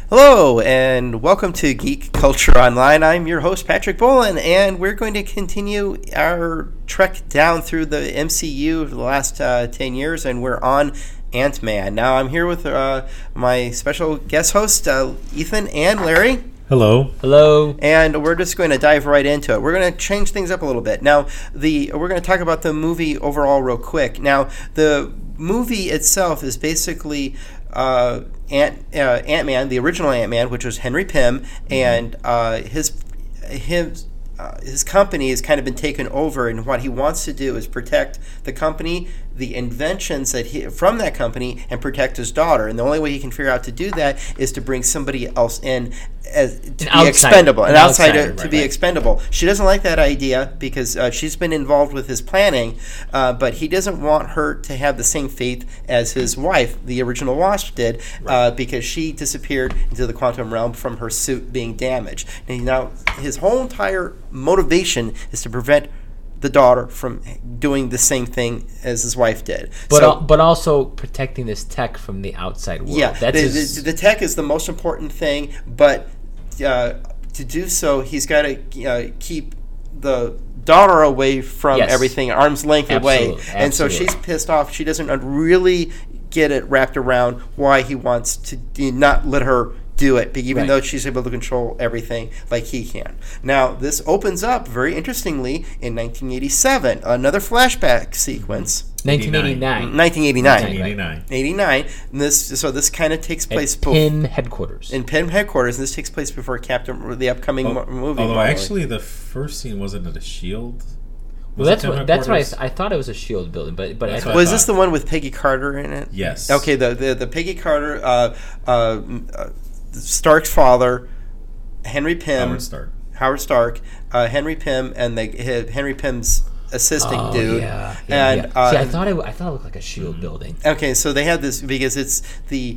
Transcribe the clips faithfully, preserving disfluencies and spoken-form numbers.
Hello, and welcome to Geek Culture Online. I'm your host, Patrick Bolin, and we're going to continue our trek down through the M C U for the last uh, ten years, and we're on Ant-Man. Now, I'm here with uh, my special guest host, uh, Ethan and Larry. Hello. Hello. And we're just going to dive right into it. We're going to change things up a little bit. Now, the we're going to talk about the movie overall real quick. Now, the movie itself is basically uh, Ant uh, Ant-Man, the original Ant-Man, which was Henry Pym, and uh, his his. Uh, his company has kind of been taken over, and what he wants to do is protect the company, the inventions that he from that company, and protect his daughter. And the only way he can figure out to do that is to bring somebody else in as to an be outsider. expendable, an, an outsider, outsider to right, be right. expendable. She doesn't like that idea because uh, she's been involved with his planning, uh, but he doesn't want her to have the same fate as his wife, the original Wasp, did, right. uh, because she disappeared into the quantum realm from her suit being damaged. And now his whole entire motivation is to prevent the daughter from doing the same thing as his wife did. But so, al- but also protecting this tech from the outside world. Yeah, That's the, his... the, the tech is the most important thing, but uh, to do so, he's got to uh, keep the daughter away from yes. everything, arm's length Absolutely. away. And so Absolutely. she's pissed off. She doesn't really get it wrapped around why he wants to not let her do it, even right. though she's able to control everything like he can. Now, this opens up very interestingly in nineteen eighty-seven, another flashback sequence. nineteen eighty-nine. nineteen eighty-nine. nineteen eighty-nine. eighty-nine. And this, so this kind of takes place At Pym headquarters. in Pym headquarters, and this takes place before Captain, the upcoming Oh, mo- movie. Although probably. actually, the first scene wasn't it a shield? well, that's what, that's what I, th- I thought it was a shield building, but but That's I what was I this thought. the one with Peggy Carter in it? Yes. Okay, the the, the Peggy Carter, uh, uh, uh, Stark's father, Henry Pym, Howard Stark. Howard Stark, uh, Henry Pym, and the Henry Pym's assistant oh, dude. Yeah, yeah, and yeah. uh, See, I thought it, I thought it looked like a shield building. okay, so they had this because it's the.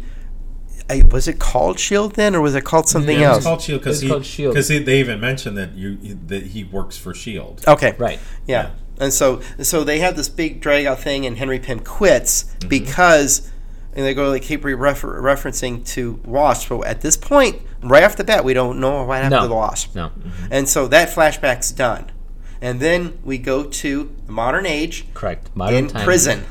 I, was it called Shield then, or was it called something Yeah, it else? was called Shield because It was called Shield. because they even mentioned that you that he works for Shield. Okay, Right. Yeah. And so so they have this big drag out thing, and Henry Pym quits mm-hmm. because, and they go like keep refer- referencing to Wasp. But at this point, right off the bat, we don't know what happened No. to the Wasp. No. Mm-hmm. And so that flashback's done. And then we go to the modern age Correct. Modern in time. prison.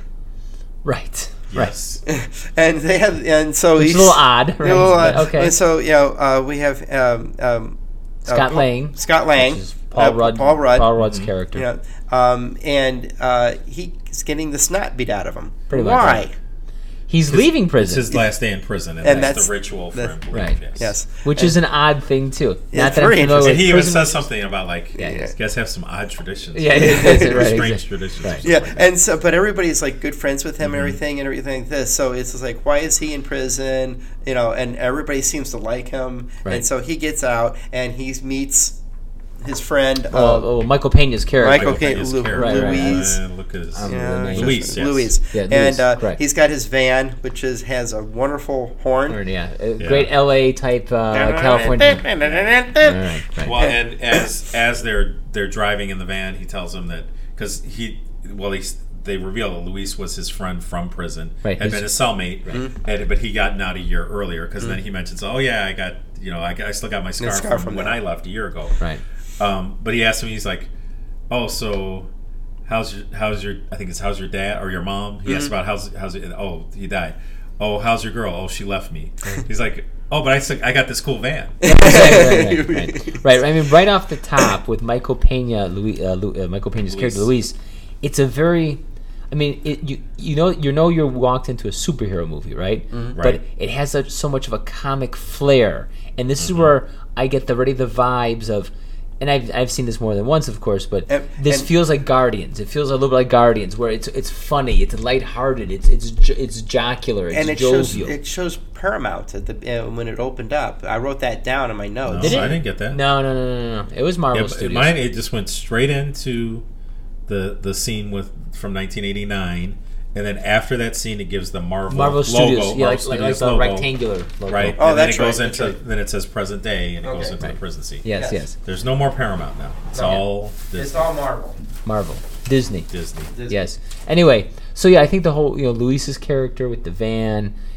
Right. Yes. and they have, and so Which is he's a little odd, a right? little odd. But okay. And so you know, uh, we have um, um, Scott uh, Lang. Scott Lang. Which is Paul uh, Rudd. Paul Rudd. Paul Rudd's character. Yeah, um, and uh, he's getting the snot beat out of him. Pretty much, Why? right. He's His- leaving It's prison. his last day in prison, and, And that's, that's- the ritual for that's- him. right. Yes. Yes. Which And- is an odd thing too. Yeah, Not it's that I'm very familiar interesting. with And he even prison- says something about like, Yeah, yeah. you guys have some odd traditions. Yeah, it is, it is, right, strange exactly. traditions. Right. Yeah, and so but everybody's like good friends with him Mm-hmm. and everything and everything like this. So it's just like, why is he in prison? You know, and everybody seems to like him. Right. And so he gets out and he meets his friend. Oh, uh, oh, Michael Pena's character. Michael Michael Caine, Pena's Lu- character. Right, right, right. Louise. And look at his Um, Yeah, Louise, Louise, yes. Louise. Yeah, Louise, and uh, correct. he's got his van, which is has a wonderful horn. Or, yeah, a Yeah. great L A type uh, California. Right, right. Well, and as as they're they're driving in the van, he tells them that because he well he they reveal that Luis was his friend from prison, Right, had his- been his cellmate, and, but he gotten out a year earlier because then he mentions, oh yeah, I got you know I, got- I still got my scar, scar from, from when that. I left a year ago. Right. Um, but he asked him, he's like, oh so. How's your how's your I think it's how's your dad or your mom? He asked about how's how's it, oh he died. Oh how's your girl? Oh she left me. He's like oh but I still- I got this cool van. Exactly, right, right, right. Right, I mean, right off the top with Michael Pena, Louis, uh, Lu- uh, Michael Pena's Luis. character Luis, it's a very, I mean, it, you you know you know you're walked into a superhero movie, right? But Right. it has a, so much of a comic flair, and this Mm-hmm. is where I get the already the vibes of. And I've, I've seen this more than once, of course, but And- this and- feels like Guardians. It feels a little bit like Guardians, where it's it's funny, it's lighthearted, it's it's jo- it's jocular, it's And it shows jovial. it shows Paramount at the uh, when it opened up. I wrote that down in my No, notes. Did it? I didn't get that. no, no, no, no, no. It was Marvel Yeah, but Studios. mine it just went straight into the the scene with from nineteen eighty-nine, and then after that scene, it gives the Marvel, Marvel logo, Studios, yeah, Marvel like, like, like Studios the logo, rectangular logo. right? Oh, and then that's it goes right, into that's right. then it says present day, and it goes Okay. into Right. the prison scene. Yes, Yes. yes. There's no more Paramount now. It's Okay. all It's Disney. all Marvel. Marvel, Disney. Disney. Disney. Yes. Anyway, so yeah, I think the whole you know Luis's character with the van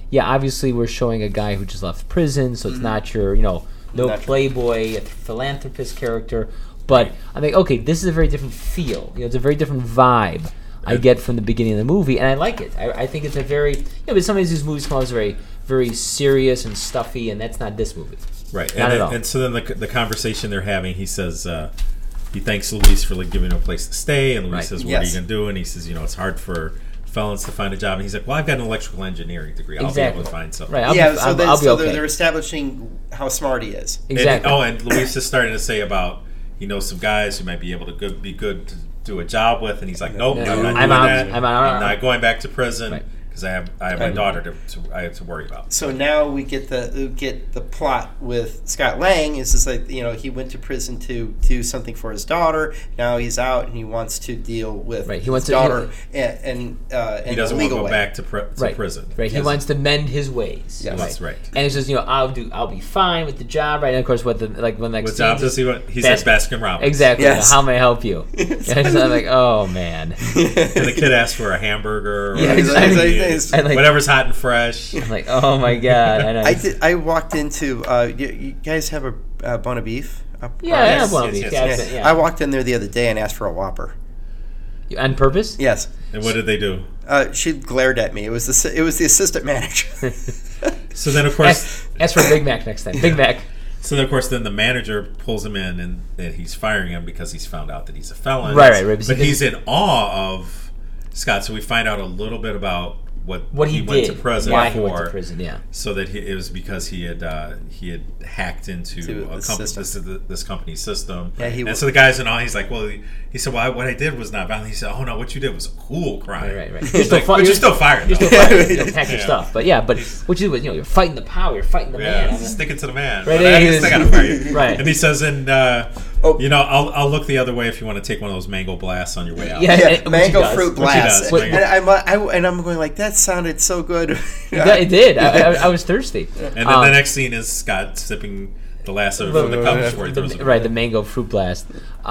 yeah, obviously we're showing a guy who just left prison, so it's mm-hmm. not your, you know, no not playboy, philanthropist character. But I'm like, okay, this is a very different feel. You know, it's a very different vibe I get from the beginning of the movie, and I like it. I, I think it's a very, you know, but sometimes these movies come out as very, very serious and stuffy, and that's not this movie. Right. Not and, at all. And so then the, the conversation they're having, he says, uh, he thanks Luis for like giving him a place to stay, and Luis right. says, what yes. are you going to do? And he says, you know, it's hard for felons to find a job. And he's like, well, I've got an electrical engineering degree. I'll exactly. be able to find something. Right. I'll yeah, be, so, I'll, then, I'll be so okay. they're, they're establishing how smart he is. Exactly. And, oh, and Luis is starting to say about, he knows some guys who might be able to good, be good to do a job with, and he's like, nope, no, I'm not I'm doing out. that. I'm, out. I'm not going back to prison. Right. Because I have I have my daughter to, to I have to worry about. So now we get the we get the plot with Scott Lang. It's just like, you know, he went to prison to do something for his daughter. Now he's out and he wants to deal with right. he his wants daughter to, and and uh, he doesn't want to go way. back to, pr- to right. prison. Right. He yes. wants to mend his ways. Yes. Right. That's right. And he says, you know, I'll do I'll be fine with the job. Right. And of course, what the like when next what job does he want? He Bas- says Baskin Robbins. Exactly. Yes. How may I help you? And I'm like, oh man. And the kid asks for a hamburger. Or yeah. exactly. Exactly. Like, whatever's hot and fresh. I'm like, oh my god! I, know. I did. I walked into. Uh, you, you guys have a uh, Bona Beef? Up, yeah, I have Bona yes, Beef. yes, Yeah, yeah. yeah. I walked in there the other day and asked for a Whopper. On purpose? Yes. And what did they do? Uh, she glared at me. It was the it was the assistant manager. So then, of course, ask, ask for a Big Mac next time. Big Mac. So then, of course, then the manager pulls him in, and, and he's firing him because he's found out that he's a felon. Right, right, right. But he's in awe of Scott. So we find out a little bit about what, what he, he went did, to prison why for. he went to prison, yeah. So that he, it was because he had uh, he had hacked into a company, this, this company's system. Yeah, he and was, so the guy's in awe. He's like, well, he, he said, well, I, what I did was not violent. He said, oh no, what you did was a cool crime. Right, right, right. He's You're still, like, fi- but you're, you're still fired. You're though. still fired. You know, pack your yeah. stuff. But yeah, but what you do is, you know, you're fighting the power. You're fighting the yeah, man. Sticking to the man. Right, But I guess they gotta fire you. Right. And he says, and uh, oh. you know, I'll I'll look the other way if you want to take one of those mango blasts on your way out. Yeah, yeah, and, mango fruit blast. Does, and I'm I, and I'm going like, that sounded so good. It did. I, I, I was thirsty. And then um, the next scene is Scott sipping the last of it from the cup before he throws it. Right, the mango fruit blast.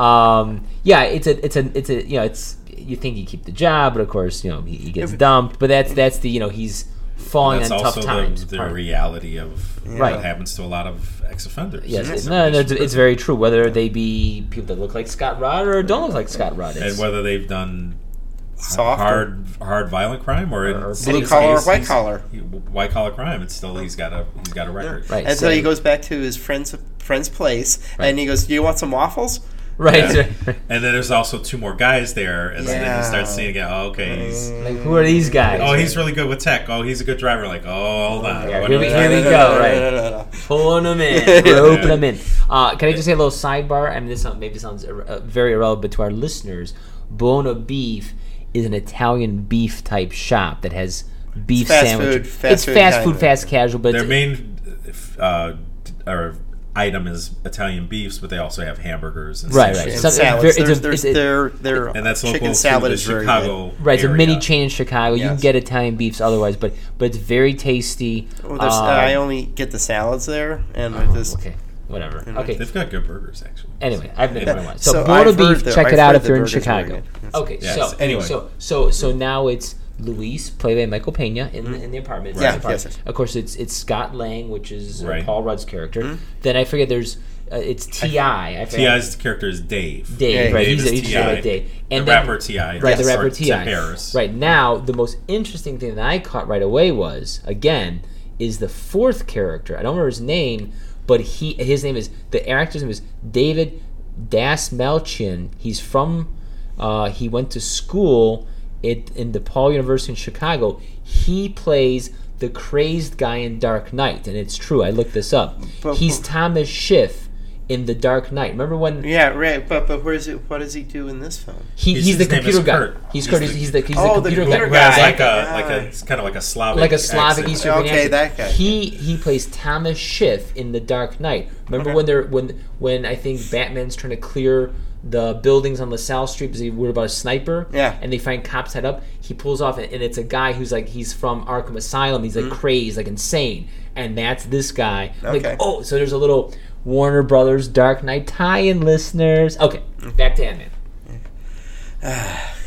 Um, yeah, it's a, it's a, it's a, you know, it's you think you keep the job, but of course, you know, he, he gets dumped. But that's that's the, you know, he's falling on tough times. That's also the reality of yeah. what happens to a lot of ex-offenders. Yes, yes. no, no, it's, it's very true. Whether they be people that look like Scott Rod or don't look like Scott Rod, and whether they've done Soft hard, or, hard, violent crime, or, or, or blue collar or white collar, white collar crime. It's still he's got a he's got a record. Right. And so, so he goes back to his friend's friend's place, right. and he goes, "Do you want some waffles?" Right. Yeah. And then there's also two more guys there, and yeah. then you start seeing again. Oh, okay, he's like, who are these guys? Oh, he's really good with tech. Oh, he's a good driver. Like, oh, hold on. Yeah, here we, here we go. Right. Pulling them in, roping them in. Uh, can I just say a little sidebar? I mean, this maybe sounds uh, very irrelevant to our listeners. Bona Beef is an Italian beef type shop that has beef fast sandwiches. Food, fast it's food fast kind food, fast casual, but their it's, main uh, or item is Italian beefs, but they also have hamburgers and right, sushi. right. And So salads. It's, There's, a, there's, it's, a, their their and that's chicken local salad to is the very Chicago. good. right, it's a area. mini chain in Chicago. You Yes. can get Italian beefs otherwise, but but it's very tasty. Oh, there's, Um, uh, I only get the salads there, and oh, just okay, whatever. You know, Okay. They've got good burgers, actually. Anyway, I've been Yeah. there once. So, So Bona I've heard Beef, the- check I've it out heard if the you're in burgers are very Chicago. good. Okay, Yes. so Anyway. so so so now it's Luis, played by Michael Pena, in the, in the apartment. Yeah, in the apartment. yes, yes. Of course, it's it's Scott Lang, which is uh, Right. Paul Rudd's character. Mm-hmm. Then I forget there's uh, it's T I. I forget. T I's character is Dave. Dave, Yeah, right? Dave He's, is he's T I. right, Dave. The And then- rapper T I. Right, the Yes. rapper Or T I. Tim Harris. Right now, the most interesting thing that I caught right away was again is the fourth character. I don't remember his name, but he his name is the actor's name is David Dasmalchian. He's from uh, he went to school at in DePaul University in Chicago. He plays the crazed guy in Dark Knight, and it's true. I looked this up. But- He's Thomas Schiff in The Dark Knight. Remember when yeah, right. But but where is it? What does he do in this film? he, He's- he's, the his name computer is guy. Kurt. He's He's Kurt. the- He's, he's the he's Oh, the the computer computer guy. Who has guy. like a Yeah. like a it's kind of like a Slavic Like a Slavic accent. Eastern Okay, accent. that guy. He he plays Thomas Schiff in The Dark Knight. Remember Okay. when they're when when I think Batman's trying to clear the buildings on LaSalle Street because he worried about a sniper. Yeah. And they find cops head up. He pulls off, and, and it's a guy who's like he's from Arkham Asylum. He's like crazed, like insane, and that's this guy. Okay. Like, oh, so there's a little Warner Brothers Dark Knight tie-in, listeners. Okay, back to Ant-Man.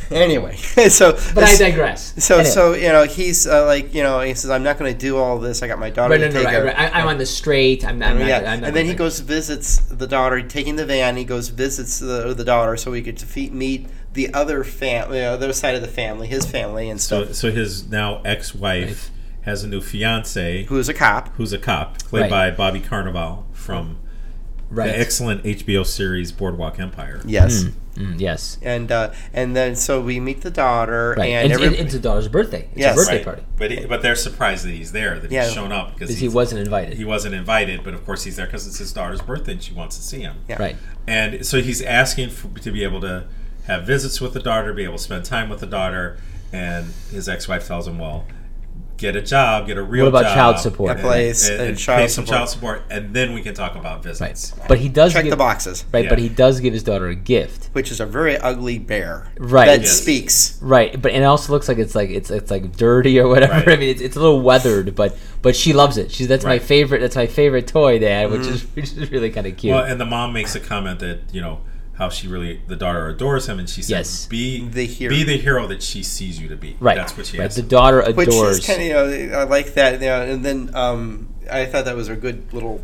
Anyway, so But I digress. So Anyway. so you know he's uh, like you know he says I'm not going to do all this. I got my daughter Right, to no, no, take right, her. right. I, I'm on the straight. I'm not. I'm not yeah, I'm not and then he gonna- goes visits the daughter, taking the van. He goes visits the the daughter so he could defeat, meet the other family, the other side of the family, his family and So stuff. so his now ex-wife has a new fiance Who's a cop? who's a cop, played Right. by Bobby Carnival from Right. the excellent H B O series Boardwalk Empire. Yes. Mm, yes. And uh, and then so we meet the daughter Right. and, And, every, it's the daughter's birthday. It's Yes. a birthday Right. party. But he, but they're surprised that he's there, that Yeah. he's shown up because Because he's- he wasn't invited. he wasn't invited. But of course he's there because it's his daughter's birthday and she wants to see him. Yeah. Right. And so he's asking for, to be able to have visits with the daughter, be able to spend time with the daughter. And his ex-wife tells him, "Well, get a job, get a real What about job, child support? and, A place and, and and child pay some support. child support, and then we can talk about visits." Right. But he does check give, the boxes, Right. Yeah. But he does give his daughter a gift. which is a very ugly bear Right. that Yes. speaks. Right. But and it also looks like it's like it's it's like dirty or whatever. Right. I mean, it's, it's a little weathered, but but she loves it. She's that's my Right. favorite. That's my favorite toy, Dad, which Mm-hmm. is which is really kind of cute. Well, and the mom makes a comment that you know how she really the daughter adores him, and she says, Yes. "Be The hero. be the hero that she sees you to be." right. That's what she right. has. The daughter Which adores. is kind of, you know, I like that. You know, and then um, I thought that was a good little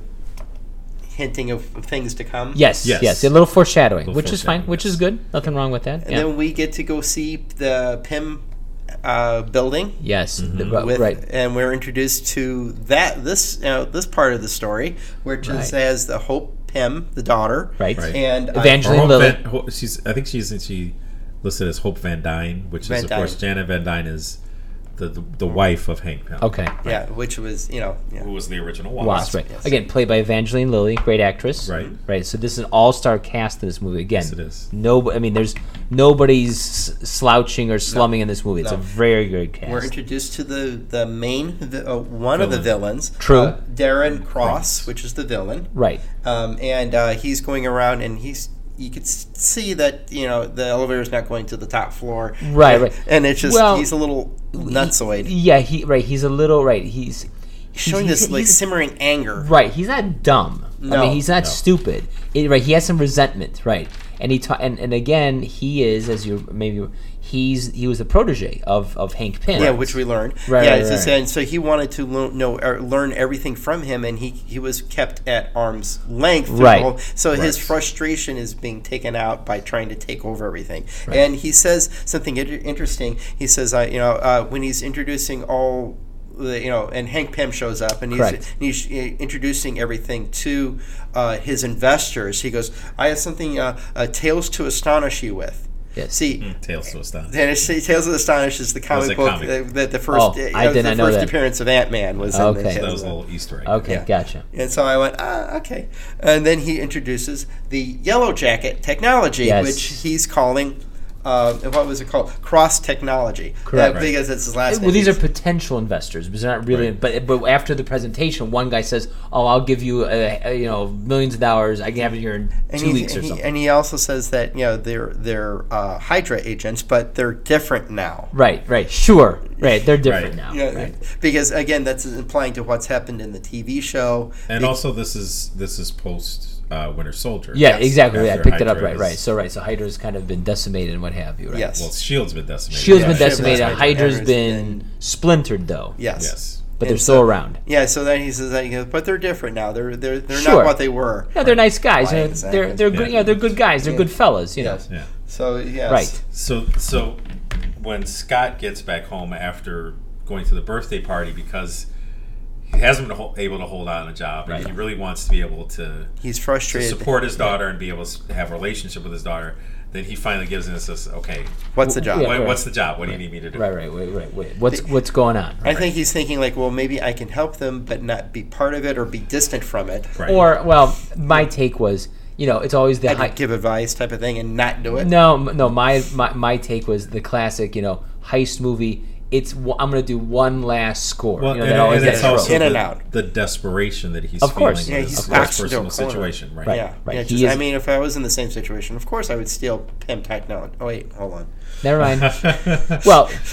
hinting of, of things to come. Yes, Yes. yes, a little foreshadowing, Little which is fine, foreshadowing, which yes. is good. Nothing wrong with that. And Yeah. then we get to go see the P I M uh, building. yes, the- With, right. And we're introduced to that this you know, this part of the story, which is Right. as the Hope Pym, the daughter, Right. Right. and uh, Or Evangeline Hope Lilly. Van, Ho- she's I think she's she listed as Hope Van Dyne, which Van is of course Dyne. Janet Van Dyne is the the, the wife of Hank Pym. Okay. yeah, which was you know yeah. Who was the original Wasp? Wasp, right. Yes. Again, played by Evangeline Lilly, great actress. Right. Right. So this is an all-star cast in this movie. Again, Yes, it is. No, I mean, there's nobody's s- slouching or slumming in this movie. It's No. a very good cast. We're introduced to the the main vi- uh, one of the Villain. villains, True. uh, Darren Cross, which is the villain, right. um, and uh, he's going around and he's. You could s- see that you know the elevator is not going to the top floor, Right, and, right. and it's just Well, he's a little nutsoid. He- yeah. He right. He's a little right. He's showing he's- this like he's- simmering anger. Right, he's not dumb. I No. mean, he's not No. stupid. It- right, he has some resentment. Right, and he ta- and, and again, he is as you maybe he's he was a protege of, of Hank Pym. Yeah, which we learned. Right, yeah, right, it's just- right. and so he wanted to lo- know or learn everything from him, and he he was kept at arm's length. through the Right. whole- so his Right. frustration is being taken out by trying to take over everything. And he says something inter- interesting. He says, uh, you know, uh, when he's introducing all. The, you know, and Hank Pym shows up, and he's, Correct. he's uh, introducing everything to uh, his investors. He goes, "I have something, uh, uh, tales to astonish you with." Yes. See, Mm, Tales to Astonish. and it's, Tales of the Astonish is the comic a book comic. that, that the first, Oh, uh, I was did the not know first that. appearance of Ant Man was in the Okay. Tales So that of was a the- little Easter egg. Okay, Yeah. gotcha. And so I went, ah, okay. And then he introduces the Yellow Jacket technology, Yes. which he's calling, uh, what was it called? Cross Technology. Correct. Uh, because it's his last Well, name. these are He's- potential investors, but they're not really. Right. But but after the presentation, one guy says, "Oh, I'll give you, uh, uh, you know, millions of dollars. I can have it here in and two he, weeks or and he, something." and he also says that you know they're they're uh, Hydra agents, but they're different now. Right, right, sure, right. They're different Right. now. Yeah, Right. because again, that's implying to what's happened in the T V show. And Be- also, this is this is post uh, Winter Soldier. Yeah, Yes. exactly. Yeah, I After picked it up Hydra right, is- right. So right, so Hydra's kind of been decimated and what have you. Right. Yes. Well, Shield's been decimated. Shield's Yeah, been Shield decimated. has Hydra's Hydra's been been- splintered though. yes. Yes. But they're And still so- around. Yeah, so then he says that, he goes, but they're different now. They're they're they're Sure. not what they were. Yeah, they're nice guys. Right, They're exactly. they're, they're good. Yeah. Yeah, they're good guys. They're Yeah. good fellas. You know. Yes. Yeah. So yes. Right. So so when Scott gets back home after going to the birthday party because he hasn't been ho- able to hold on a job and Right. he really wants to be able to, He's to frustrated. support his daughter and be able to have a relationship with his daughter, then he finally gives in and says, okay, What's the job? Yeah, what, right. what's the job? What do you need me to do? Right, right, wait, right, wait. What's what's going on? I think he's thinking like, well, maybe I can help them, but not be part of it or be distant from it. Right. Or well, my take was, you know, it's always the I high, could give advice type of thing and not do it. no, m- no. My, my my take was the classic, you know, heist movie. It's w- I'm going to do one last score. Well, you know, and, that always and gets it's trope. also In and the, out. the desperation that he's Of course. feeling Yeah, with he's his boxed into a personal corner. situation. Right. Right. Yeah. right. Yeah, He just, I is- mean, if I was in the same situation, of course I would steal Pym technology. Oh wait, hold on. Never mind. Well,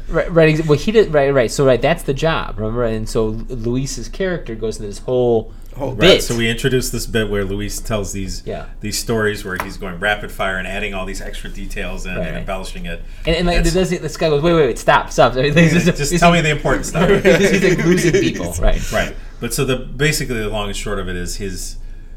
Right, right. ex- Well, he did. Right, right. So, right, that's the job. Remember, and so Luis's character goes into this whole Whole- bit. Right, so we introduced this bit where Luis tells these Yeah. these stories where he's going rapid fire and adding all these extra details in Right, and right. embellishing it. and, and like That's- does this guy goes, wait, wait, wait, stop, stop. I mean, he's just, he's tell like- me the important stuff. he's like losing people, right? Right. But so the basically the long and short of it is his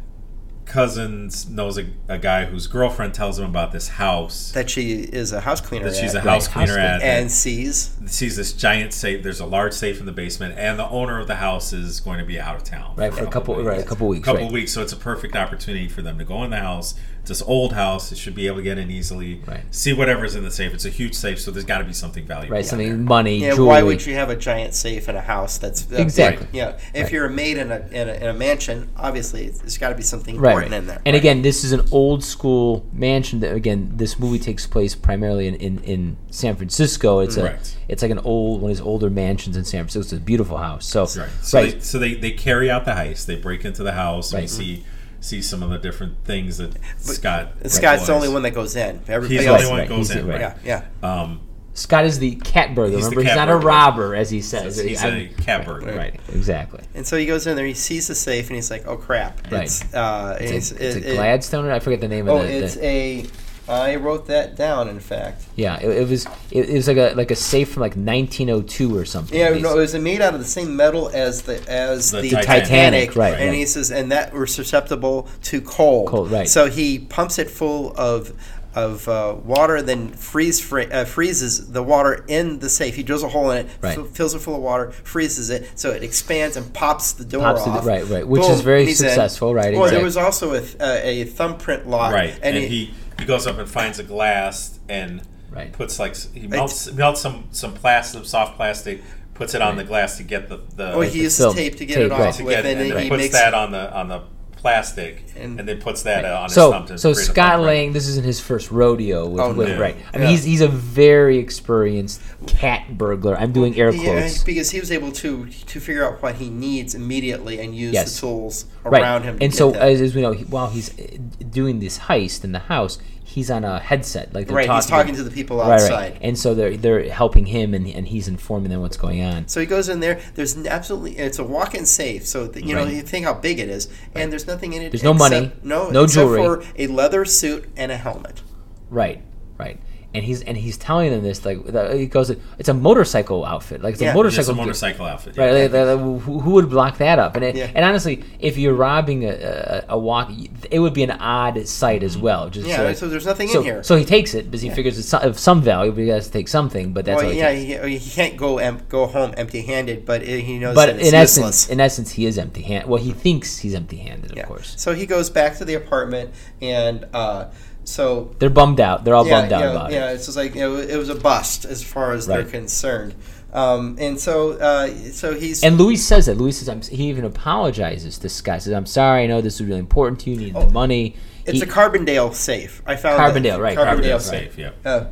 cousins knows a, a guy whose girlfriend tells him about this house That she is a house cleaner. that she's at, a house Right, cleaner house at. and sees. sees this giant safe. There's a large safe in the basement, and the owner of the house is going to be out of town Right, for a couple, of right, a weeks. couple weeks, couple right. weeks. So it's a perfect opportunity for them to go in the house. It's this old house. It should be able to get in easily. Right. See whatever's in the safe. It's a huge safe, so there's got to be something valuable. Right, in something there. money, Yeah, jewelry. why would you have a giant safe in a house that's uh, Exactly. big? Yeah, if Right. you're a maid in a, in a in a mansion, obviously there's got to be something Right, important right. in there. And again, this is an old school mansion. That again, this movie takes place primarily in, in, in San Francisco. It's a Correct. it's like an old one of these older mansions in San Francisco. It's a beautiful house. So Right. So, right, They, so they, they carry out the heist. They break into the house and Right. we see see some of the different things that Scott. Scott's the employs. only one that goes in. Everybody He's the else, only one right, that goes he's the- in. right. Right. yeah, yeah. Um, Scott is the cat burglar. He's the Remember, he's cat not a burglar. robber, as he says. he's I'm- a cat burglar. Right, exactly. And so he goes in there, he sees the safe, and he's like, "Oh crap!" Right. It's uh, It's, it's, a, it's it- a it- Gladstone. I forget the name Oh, of the. it's the a. I wrote that down. In fact, yeah, it, it was it, it was like a like a safe from like nineteen oh two or something. yeah, These- no, it was made out of the same metal as the as The the, Titanic. Titanic, right, And right. he says, and that were susceptible to cold. Cold, right. So he pumps it full of of uh, water, then freeze fr- uh, freezes the water in the safe. He drills a hole in it, Right. f- fills it full of water, freezes it, so it expands and pops the door Pops the- off. right, right, which Boom, is very he's in. successful, right, Well, exactly. there was also a, th- uh, a thumbprint lock, Right, and, and, he, he goes up and finds a glass and Right. puts like s- he melts melts some some plastic, some soft plastic, puts it on the glass to get the the oh, he the uses film. tape to get Tape, it off right. to with, get, and, and then then he puts makes that on the on the plastic, And- and, then puts that uh, on his So, thumb to so create a Scott thumbprint. Lang, this isn't his first rodeo with, Oh, with no. right. I mean, Yeah. he's he's a very experienced cat burglar. I'm doing air Yeah, quotes. because he was able to to figure out what he needs immediately and use Yes. the tools Right. around him. To And get so, that. as, as we know, he, while he's uh, doing this heist in the house, he's on a headset. Like they're right, he's talking to to the people right, outside. right. And so they're they're helping him, and and he's informing them what's going on. So he goes in there. There's n- absolutely it's a walk-in safe. So that, you know Right. you think how big it is, and there's nothing in it. There's no except- money, no, no except jewelry. for a leather suit and a helmet. Right, right. And he's and he's telling them this like that- he goes, it's a motorcycle outfit, like it's Yeah. a It's motorcycle. a motorcycle outfit. Right, yeah. like, like, who, who would block that up? And it, Yeah. and honestly, if you're robbing a, a, a walk, it would be an odd sight as well. Just Yeah, like- so there's nothing so, in here. So he takes it because he figures it's some- of some value, but he has to take something. But that's well, all he yeah, takes. he, he can't go em- go home empty-handed, but it, he knows But that it's in useless. essence, in essence, he is empty-handed. Well, he thinks he's empty-handed, of yeah. course. So he goes back to the apartment, and uh, so They're bummed out. They're all yeah, bummed out yeah, about yeah, it. it's just like you know, it was a bust as far as they're Right. concerned. Um, and so, uh, so he's And Luis says that. Luis says I'm, he even apologizes to Scott. Says, "I'm sorry. I know this is really important to you. You need Oh, the money." it's He- a Carbondale safe. I found Carbondale, that. right, Carbondale, Carbondale, safe. Safe, yeah. Uh,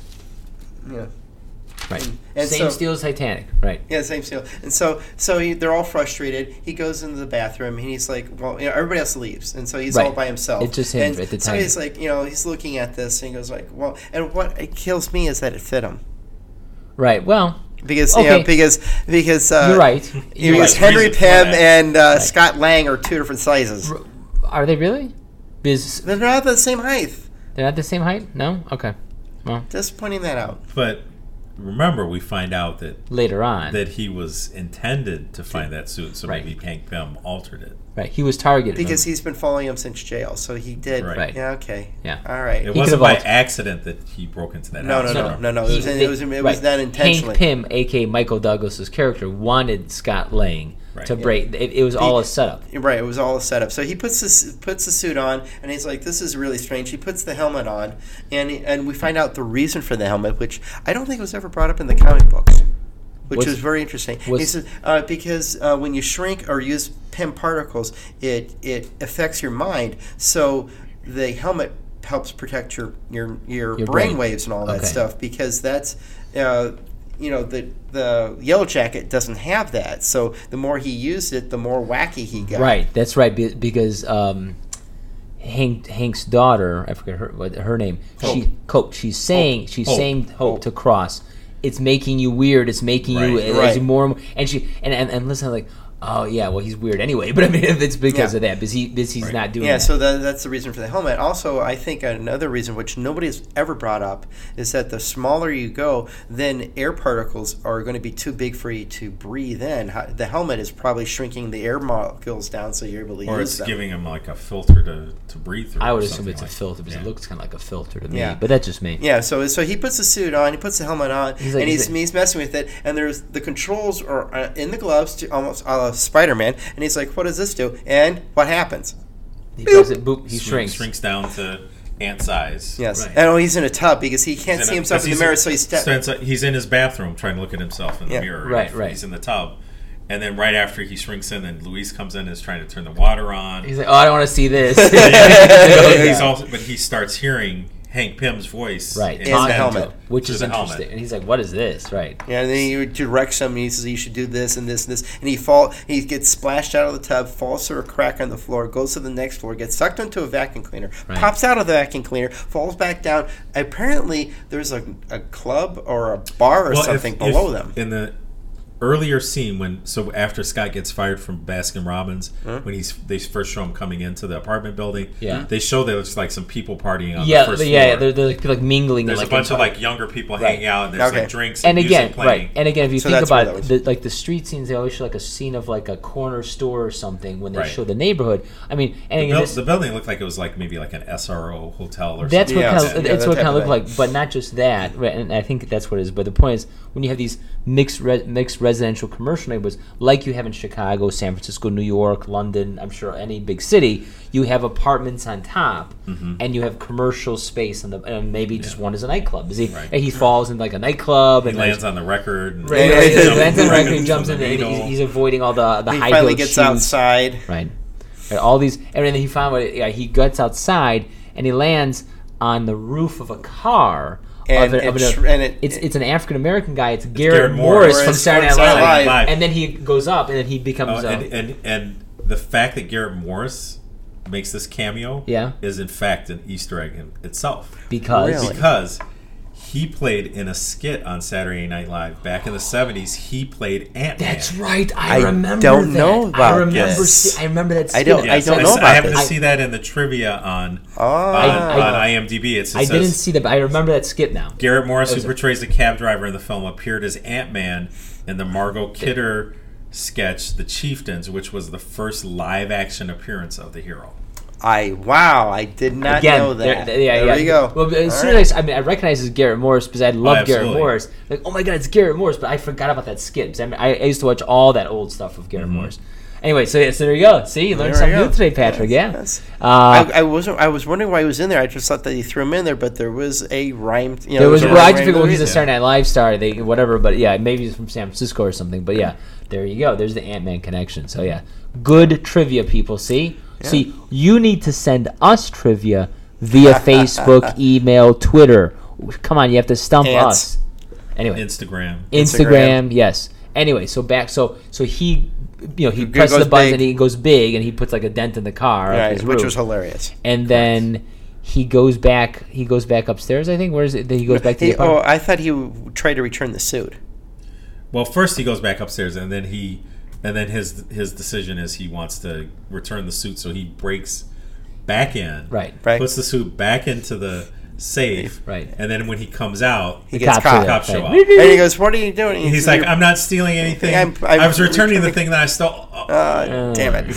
yeah. right. and Same so- steel as Titanic. Right. Yeah, same deal. And so, so he, they're all frustrated. He goes into the bathroom and he's like, "Well, you know, everybody else leaves," and so he's Right. all by himself. It's just him and at the so time. he's like, you know, he's looking at this and he goes like, "Well," and what it kills me is that it fit him Right. Well, because you know, Okay. because because uh, you're right. You're Because right. Henry Reason for Pym that. and uh, Scott Lang are two different sizes. Are they really? Because They're not the same height. they're not the same height? No? Okay. Well, Just pointing that out. But remember, we find out that later on. that he was intended to find that suit, so Right. maybe Hank Pym altered it. Right. He was targeted. Because remember? he's been following him since jail, so he did. Right. Right. Yeah. Okay. Yeah. All right. It He wasn't could've by altered. accident that he broke into that No, house. no, no, no, no. It was, He- it was, it was right. not intentionally. Hank Pym, a k a. Michael Douglas's character, wanted Scott Lang Right. to Yeah. break. It, it was all a setup. Right, it was all a setup. So he puts this puts the suit on, and he's like, "This is really strange." He puts the helmet on, and and we find out the reason for the helmet, which I don't think was ever brought up in the comic books, which What's- was very interesting. he what's- says uh, because uh, when you shrink or use P I M particles, it it affects your mind. So the helmet helps protect your your your, Your brain brain. waves and all that Okay. stuff because that's. Uh, you know the the Yellow Jacket doesn't have that, so the more he used it, the more wacky he got. Right. That's right. be- Because um, Hank Hank's daughter, I forget her what her name. Hope. She Cope. She's saying she's Hope. saying Hope Hope. to cross, it's making you weird. It's making you Right. as Right. you more and more. And she and and, and listen, like, oh yeah, well he's weird anyway. But I mean, if it's because Yeah. of that, because he because he's Right. not doing Yeah, that. so that, that's the reason for the helmet. Also, I think another reason, which nobody has ever brought up, is that the smaller you go, then air particles are going to be too big for you to breathe in. How- The helmet is probably shrinking the air molecules down so you're able to Or use it's them. giving him like a filter to, to breathe through. I would or assume something it's a like- filter because yeah. it looks kind of like a filter to me. Yeah. But that's just me. Yeah, so so he puts the suit on, he puts the helmet on, He's like- and he's, he's he's, messing with it. And there's the controls are uh, in the gloves, to almost a la Spider-Man. And he's like, "What does this do?" And what happens? He does it, boop, he Shrink- shrinks. shrinks down to ant size. Yes, Right. and oh, he's in a tub because he can't He's see in a- himself 'cause in the he's mirror, in- so he's step. so it's- he's in his bathroom trying to look at himself in the Yeah. mirror. Right, right. He's in the tub, and then right after he shrinks in, and Luis comes in and is trying to turn the water on. He's like, oh, I don't want to see this. he's Yeah. also, but he starts hearing Hank Pym's voice, Right, in In the talking to helmet. him, which Through is the interesting. helmet. And he's like, "What is this?" Right? Yeah, and then he directs him. And he says, "You should do this and this and this." And he fall. He gets splashed out of the tub, falls through a crack on the floor, goes to the next floor, gets sucked into a vacuum cleaner, Right. pops out of the vacuum cleaner, falls back down. Apparently, there's a, a club or a bar or Well, if- something if below them. In the earlier scene, when so after Scott gets fired from Baskin Robbins, when he's they first show him coming into the apartment building, Yeah. they show that it's like some people partying on Yeah, the first yeah. floor. They're, they're like, like mingling. There's and, a like, bunch of in- like younger people Right. hanging out, and there's Okay. like drinks And and, again, music playing. right. And again, if you So think that's where about that was. the, like the street scenes, they always show like a scene of like a corner store or something when they Right. show the neighborhood. I mean, and The, again, buil- this, the building looked like it was like maybe like an S R O hotel or that's something. what Yeah. kind of Yeah, it's that what type kind of of looked thing. like, but not just that. Right, and I think that's what it is. But the point is, when you have these mixed re- mixed residential commercial neighborhoods, like you have in Chicago, San Francisco, New York, London, I'm sure any big city, you have apartments on top, and you have commercial space, on the and maybe just one is a nightclub. Is he? Right. He falls in like a nightclub, He and lands there's- on the record. And Right, Yeah, right, he he jumps lands on the record, he from jumps the in, and needle. he's, he's avoiding all the the He high finally heel gets shoes. outside. Right. Right, all these, and then he found what? Yeah, he gets outside and he lands on the roof of a car. And of, it of sh- an- and it- it's it's an African American guy. It's Garrett Garrett Morris. Morris from Morris Saturday from Night Saturday Live. Night Live. And then he goes up, and then he Oh, becomes. and, uh, and and the fact that Garrett Morris makes this cameo Yeah. is in fact an Easter egg in itself. because Really? Because he played in a skit on Saturday Night Live back in the seventies. He played Ant-Man. that's right. I, I remember don't that. know I about remember. this. See, I remember that. I don't- skit. I so don't I, know I about happened this. to see that in the trivia on Oh. on, I- on IMDb. It I says didn't see that, but I remember that skit now. Garrett Morris, That who was a- portrays the cab driver in the film, appeared as Ant-Man in the Margot Kidder sketch "The Chieftains," which was the first live-action appearance of the hero. I wow! I did not Again, know that. there, yeah, there yeah. we go. Well, as All soon right. as I, I mean, I recognize as Garrett Morris because I love Garrett absolutely. Morris. Like, oh my god, it's Garrett Morris, but I forgot about that skit. 'Cause I, mean, I, I used to watch all that old stuff of Garrett Morris. Anyway, so, so there you go. See, you learned There we something new go. today, Patrick. Yes, yeah. yes. Uh, I, I wasn't. I was wondering why he was in there. I just thought that he threw him in there, but there was a rhyme. You know, there was a well, I rhyme just figured well, movie. he's a Saturday Night Live star, they whatever. But yeah, maybe he's from San Francisco or something. But yeah, there you go. There's the Ant-Man connection. So yeah, good trivia, people. See, see, you need to send us trivia via Facebook, email, Twitter. Come on, you have to stump Ants. us. Anyway, Instagram. Instagram, yes. Anyway, so back, so so he, you know, he It presses goes the button big. and he goes big, and he puts like a dent in the car, up Right, his which roof. was hilarious. and then he goes back. He goes back upstairs. I think. Where is it? Then he goes back to He, the apartment. oh, I thought he would try to return the suit. Well, first he goes back upstairs, and then he, and then his his decision is he wants to return the suit, so he breaks back in, Right. Right. puts the suit back into the safe, Right. and then when he comes out, He The gets cops are caught. there, cops show right. up. And he goes, "What are you doing?" He's like, "I'm not stealing anything. I'm- I'm I was returning the returning- thing that I stole." Oh, Uh, damn it!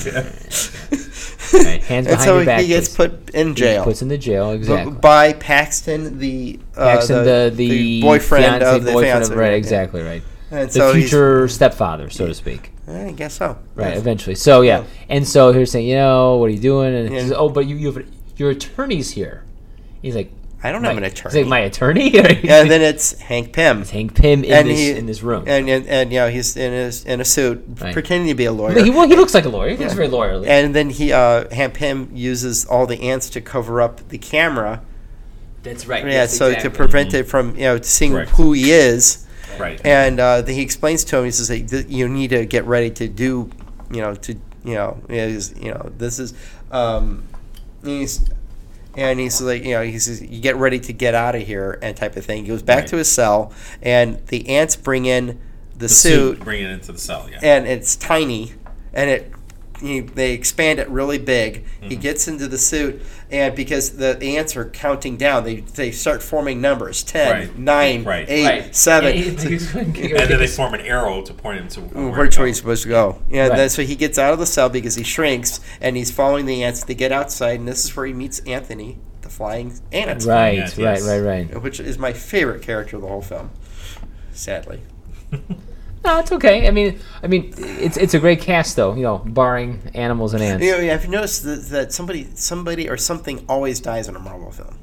Right, hands and behind so your back. he gets please. put in He jail puts in the jail. b- Exactly. by Paxton, the uh, Paxton, the, the boyfriend fiance, of the boyfriend fiance. of, right? yeah. Exactly right. And The so he's- future stepfather, so to speak. I guess so. Right, Yes. eventually. So yeah, and so he's saying, you know, what are you doing? And he Yeah. says, oh, but you, you have your attorney's here. He's like, I don't my, have an He's attorney. like, my attorney. and then it's Hank Pym. It's Hank Pym in And this he- in this room. And, and and you know he's in his in a suit, Right. pretending to be a lawyer. But he, well, he looks like a lawyer. He looks very lawyerly. and then he uh, Hank Pym uses all the ants to cover up the camera. That's right. Yeah, yes, so exactly. to prevent it from you know seeing Correct. who he is. right. And uh, then he explains to him. He says, hey, th- "You need to get ready to do, you know, to you know, is you know, this is." Um, he's and he's like, you know, he says, "You get ready to get out of here," and type of thing. He goes back Right. to his cell, and the ants bring in the, The suit, suit, bring it into the cell. Yeah. and it's tiny, and it he, they expand it really big. Mm-hmm. He gets into the suit, and because the ants are counting down, they they start forming numbers: ten, Right. nine, Right. eight, Right. seven. And he- And then they form an arrow to point him to where Which to way go. he's supposed to go? Yeah, Right. and then, so he gets out of the cell because he shrinks, and he's following the ants. They get outside, and this is where he meets Anthony, the flying ant, Right, Yes, right, yes. right, right. which is my favorite character of the whole film. Sadly, No, it's okay. I mean, I mean, it's it's a great cast though. You know, barring animals and ants. you know, yeah, have you noticed that, that somebody, somebody or something always dies in a Marvel film?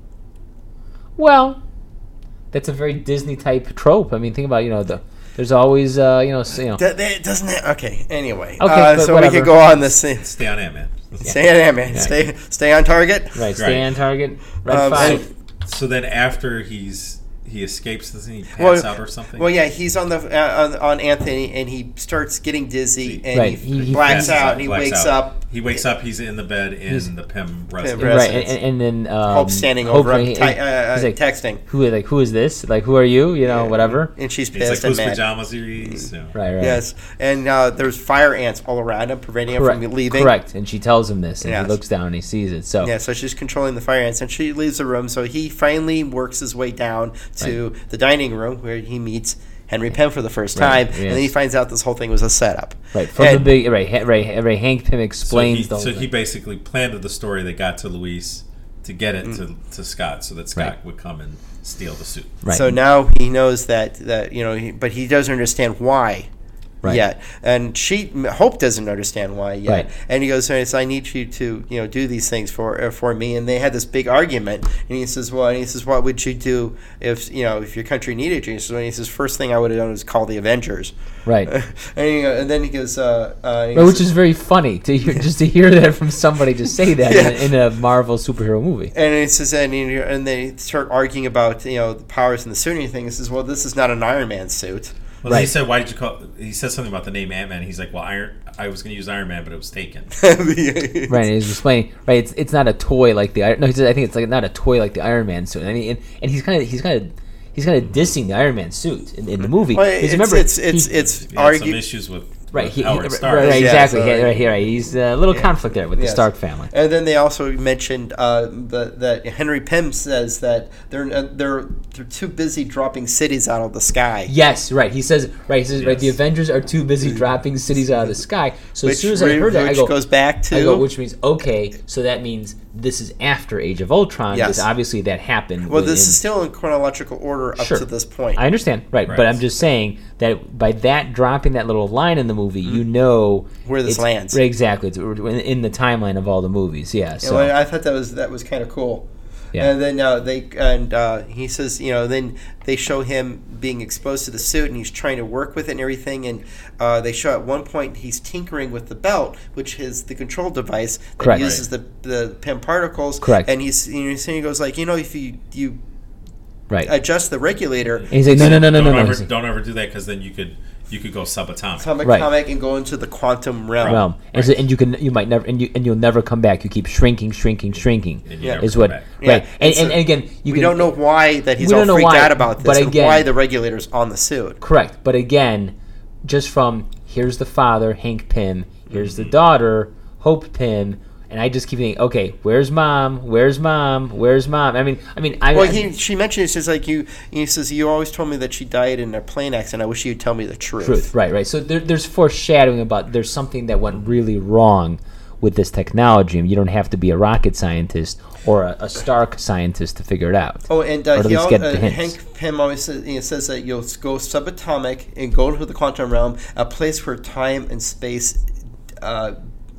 Well, that's a very Disney type trope. I mean, think about you know the. There's always uh, you know s- you know. That, that doesn't. Have, okay. Anyway, Okay, uh, but so whatever. we could go on this. Stay on Ant-Man. Stay on that, man. Stay, stay on target. Right, stay Right. on target. Red Um, five. and- So then after he's he escapes, doesn't he pass Well, out or something? Well, yeah, he's on the uh, on, on Anthony, and he starts getting dizzy, and Right, he, he- he blacks Passes out, and he blacks wakes out. up. He wakes up. He's in the bed in He's- the Pym residence. Pym Right, residence. and, and then um, Hope standing Hope, over him, he- ty- uh, he's uh, like, texting, who like who is this? Like who are you? You know, whatever. and she's He's like, pissed and whose mad. pajamas are these? Yeah. Right, right. Yes, and uh, there's fire ants all around him, preventing him Correct. from leaving. Correct. And she tells him this, and Yes. he looks down and he sees it. So Yeah, so she's controlling the fire ants, and she leaves the room. So he finally works his way down to the dining room where he meets Henry Pym for the first Right, time, and yes. then he finds out this whole thing was a setup. right from And- the big right, Ha- right, right. Hank Pym So explains he, the whole so he thing. basically planted the story that got to Luis to get it to, to Scott, so that Scott Right. would come and steal the suit. Right. So now he knows that that you know, he, but he doesn't understand why Right. yet, and she Hope doesn't understand why yet. Right. And he goes, "So I need you to you know do these things for uh, for me." And they had this big argument, and he says, "Well," and he says, "What would you do if you know if your country needed you?" So he says, "First thing I would have done was call the Avengers." Right. and, he, and then he goes, uh, uh, he Right, which says- is very funny to hear, just to hear that from somebody to say that Yeah. in, a, in a Marvel superhero movie. And it says, and, you- and they start arguing about you know the powers and the suit and everything. He says, "Well, this is not an Iron Man suit." Well, he Right. said, "Why did you call?" He said something about the name Ant-Man. He's like, "Well, Iron. I was going to use Iron Man, but it was taken." Right, and he's explaining. Right, it's it's not a toy like the Iron. No, he says I think it's like not a toy like the Iron Man suit. And he, and, and he's kind of he's kind of he's kind of dissing the Iron Man suit in, in the movie. Well, Because it's, remember, it's it's he- it's He had some argu- issues with, right, with he, he, Howard right, Stark. right, right, Yeah, exactly. so- yeah, right here, right. He's uh, a little conflict there with the Yes. Stark family. And then they also mentioned uh, the, that Henry Pym says that they're uh, they're they're too busy dropping cities out of the sky. Yes, right. He says right. He says right. The Yes. Avengers are too busy dropping cities out of the sky. So Which, as soon as I heard that, I which go, goes back to I go, which means okay. So that means this is after Age of Ultron. Yes. Because obviously that happened. well, this in- is still in chronological order up Sure. to this point. I understand, right, Right. But I'm just saying that by that dropping that little line in the movie, you know Where this it's- lands. right, exactly, it's in in the timeline of all the movies. Yeah, You so know, I thought that was that was kind of cool. Yeah. And then uh, they and uh, he says, you know, then they show him being exposed to the suit, and he's trying to work with it and everything. And uh, they show at one point he's tinkering with the belt, which is the control device that Correct. uses the the Pym particles. Correct. And he's you know, he goes like, you know, if you you right. adjust the regulator, And he's like, no, no, no, no, don't no, no. Ever, He's like, don't ever do that because then you could you could go subatomic. atomic Right. comic, and go into the quantum realm. realm. And, so, and you can, you might never, and you and you'll never come back. You keep shrinking, shrinking, shrinking. And you Yeah. never Is come what back. Yeah, right? And, it's and, a- and again, you we can, don't know why that he's we all don't know freaked why, out about this, but and again- why the regulator's on the suit. Correct, but again, just from here's the father, Hank Pym. Here's the daughter, Hope Pym. And I just keep thinking, okay, where's mom? Where's mom? Where's mom? I mean, I mean, I. Well, I- he she mentioned it says like you. He says you always told me that she died in a plane accident. I wish you'd tell me the truth. Truth, right, right. So there, there's foreshadowing about there's something that went really wrong with this technology, and you don't have to be a rocket scientist or a, a Stark scientist to figure it out. Oh, and Or uh, at he least al- get uh, the hints. Hank Pym always says, he says that you'll go subatomic and go into the quantum realm, a place where time and space uh,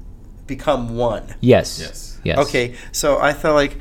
become one. Yes, Yes. yes. Okay, so I felt like,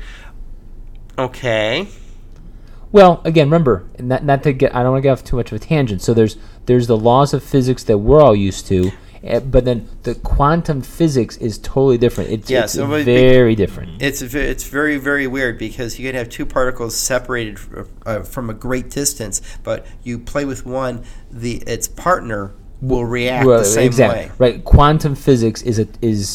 okay, Well, again, remember, not not to get, I don't want to get off too much of a tangent. So there's there's the laws of physics that we're all used to, eh, but then the quantum physics is totally different. It's, Yeah, it's so it would be- very different. it's ve- it's very very weird because you could have two particles separated f- uh, from a great distance, but you play with one, the its partner will react Well, the same exactly. way. Right. Quantum physics is a is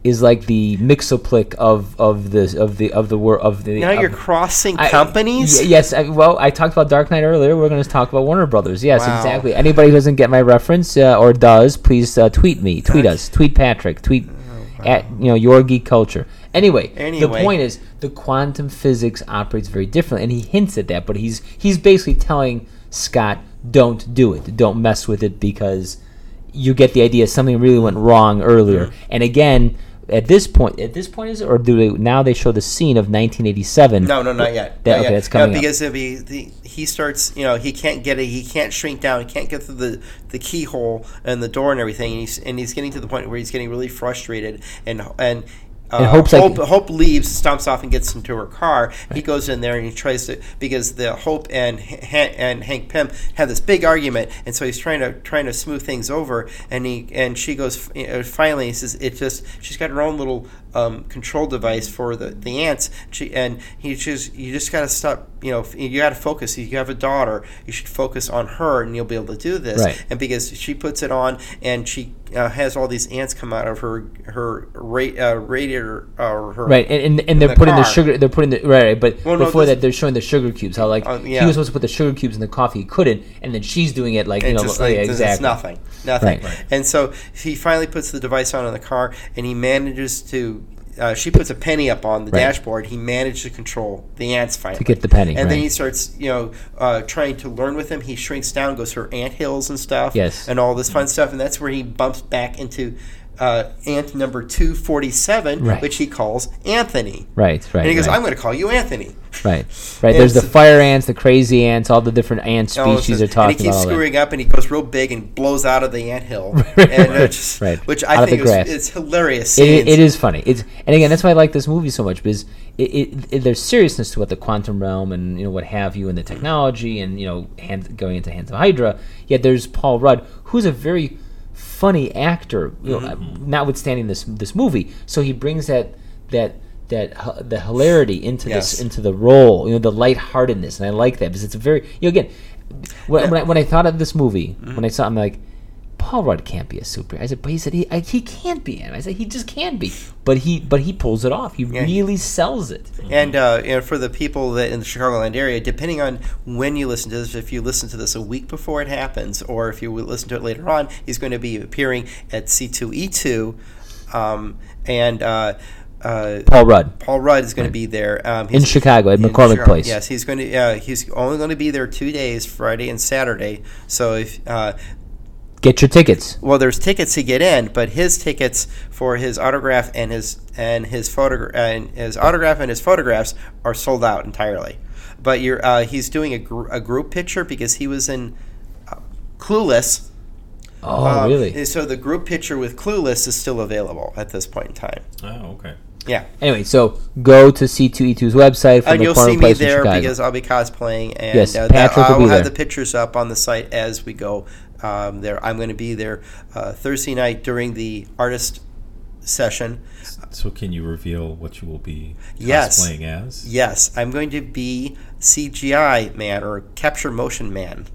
is like the Mixoplick of of the of the of the wor- of the. Now of, you're crossing I- companies. y- yes, I, well, I talked about Dark Knight earlier. We're going to talk about Warner Brothers. Yes, Wow. exactly. Anybody who doesn't get my reference uh, or does, please uh, tweet me. Tweet us. Tweet Patrick. Tweet at you know your geek culture. Anyway, the Anyway. point is the quantum physics operates very differently, and he hints at that. But he's he's basically telling Scott, "Don't do it. Don't mess with it because you get the idea something really went wrong earlier." And again. At this point, at this point is it, or do they now they show the scene of nineteen eighty-seven? No, no, not yet. That, Not okay, yet. that's coming no, up. because if he, the, he starts, you know, he can't get it. He can't shrink down. He can't get through the, the keyhole and the door and everything. And he's and he's getting to the point where he's getting really frustrated and and. Uh, And Hope's Hope, like- Hope leaves, stomps off, and gets into her car. He goes in there and he tries to because the Hope and Han- and Hank Pym have this big argument, and so he's trying to trying to smooth things over. And he and she goes uh, finally. He says it just she's got her own little um, control device for the, the ants. She and he just you just got to stop. You know, you got to focus. You have a daughter. You should focus on her, and you'll be able to do this. Right. And because she puts it on, and she uh, has all these ants come out of her her ra- uh, radiator or her Right, and and, and they're the putting the car. sugar. They're putting the right, right but Well, no, before this- that, they're showing the sugar cubes. How like Uh, he yeah. was supposed to put the sugar cubes in the coffee, he couldn't, and then she's doing it like you It's know, just like yeah, it's exactly. nothing, nothing. Right. Right. And so he finally puts the device on in the car, and he manages to. Uh, she puts a penny up on the Right. dashboard. He managed to control the ants finally. To get the penny, and then right. he starts, you know, uh, trying to learn with him. He shrinks down, goes for ant hills and stuff, Yes. and all this fun stuff. And that's where he bumps back into uh, ant number two forty-seven, Right. which he calls Anthony. Right, right. And he goes, right. "I'm going to call you Anthony." Right, right. And There's the so- fire ants, the crazy ants, all the different ant Oh, species so- are talking and he keeps about. all that. screwing up, and he goes real big and blows out of the anthill, Right, and right, it's just, right. which Out I of think the is grass. it's hilarious. It, Scenes. it is funny. It's and again that's why I like this movie so much because it, it, it, there's seriousness to what the quantum realm and you know what have you and the technology and you know hand, going into Hands of Hydra. Yet there's Paul Rudd, who's a very funny actor, you know, Mm-hmm. notwithstanding this this movie. So he brings that that that h- the hilarity into Yes. this into the role, you know, the lightheartedness, and I like that because it's a very you know again when, when, I, when I thought of this movie Mm-hmm. when I saw it, I'm like. Paul Rudd can't be a superhero. I said, but he said he I, he can't be him. I said he just can't be. But he but he pulls it off. He Yeah. really sells it. And uh, and for the people that in the Chicagoland area, depending on when you listen to this, if you listen to this a week before it happens, or if you listen to it later on, he's going to be appearing at C two E two, um, and. Uh, uh, Paul Rudd Paul Rudd is going to be there um, in he's- Chicago at in McCormick Chicago. Place. Yes, he's going to. Uh, he's only going to be there two days, Friday and Saturday. So if uh, Get your tickets. well, there's tickets to get in, but his tickets for his autograph and his and his photograph and his autograph and his photographs are sold out entirely. But you're uh, he's doing a, gr- a group picture because he was in uh, Clueless. Oh, Um, really? and so the group picture with Clueless is still available at this point in time. Oh, okay. Yeah. Anyway, so go to C two E two's website for And you'll McCormick see me Place in there Chicago. because I'll be cosplaying, and Yes, uh, Patrick that, will I'll be have there. the pictures up on the site as we go. Um, there, I'm going to be there uh, Thursday night during the artist session. So can you reveal what you will be Yes. cosplaying as? Yes, I'm going to be C G I man or capture motion man.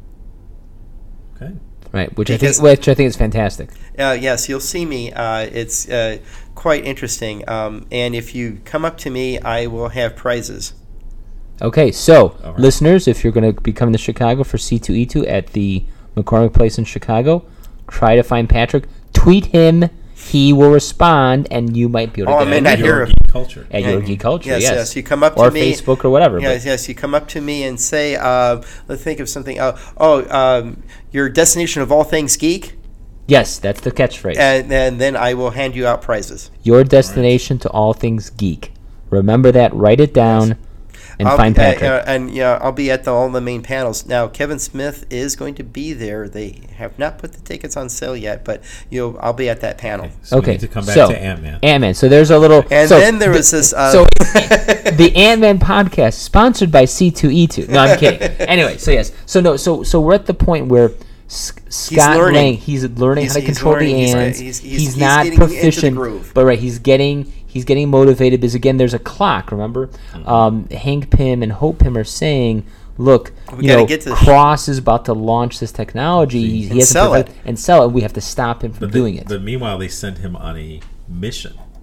Okay. Right, which Because- I think which I think is fantastic. Uh, yes, you'll see me. Uh, it's uh, quite interesting. Um, and if you come up to me, I will have prizes. Okay, so All right. listeners, if you're going to be coming to Chicago for C two E two at the McCormick Place in Chicago, try to find Patrick. Tweet him. He will respond, and you might be able to Oh, I get may it not Your hear of- geek culture. at your geek culture. Yes, Yes, yes. You come up to or me, Facebook or whatever. Yes, yes. You come up to me and say, uh, "Let's think of something." Uh, oh, um, your destination of all things geek, But yes, that's the catchphrase. and, and then I will hand you out prizes. Your destination to all things geek. Remember that. Write it down, and I'll find be, uh, Patrick. uh, and yeah, I'll be at the, all the main panels. Now, Kevin Smith is going to be there. They have not put the tickets on sale yet, but you, know, I'll be at that panel. So we Okay, need to come back so to Ant-Man. Ant-Man. So there's a little. And so then there the- was this. Uh, so the Ant-Man podcast sponsored by C two E two. No, I'm kidding. Anyway, so yes, so no, so so we're at the point where S- Scott learning. Lang, he's learning He's- how to he's control learning. the He's, uh, ants. he's- He's, he's- he's not getting into the proficient, groove. but right, he's getting he's getting motivated because again, there's a clock. Remember, Mm-hmm. um, Hank Pym and Hope Pym are saying. Look, We you gotta know, get to the Cross is about to launch this technology. He, he And hasn't sell perfect- it. and sell it. We have to stop him from But, doing they- it. but meanwhile, they sent him on a mission.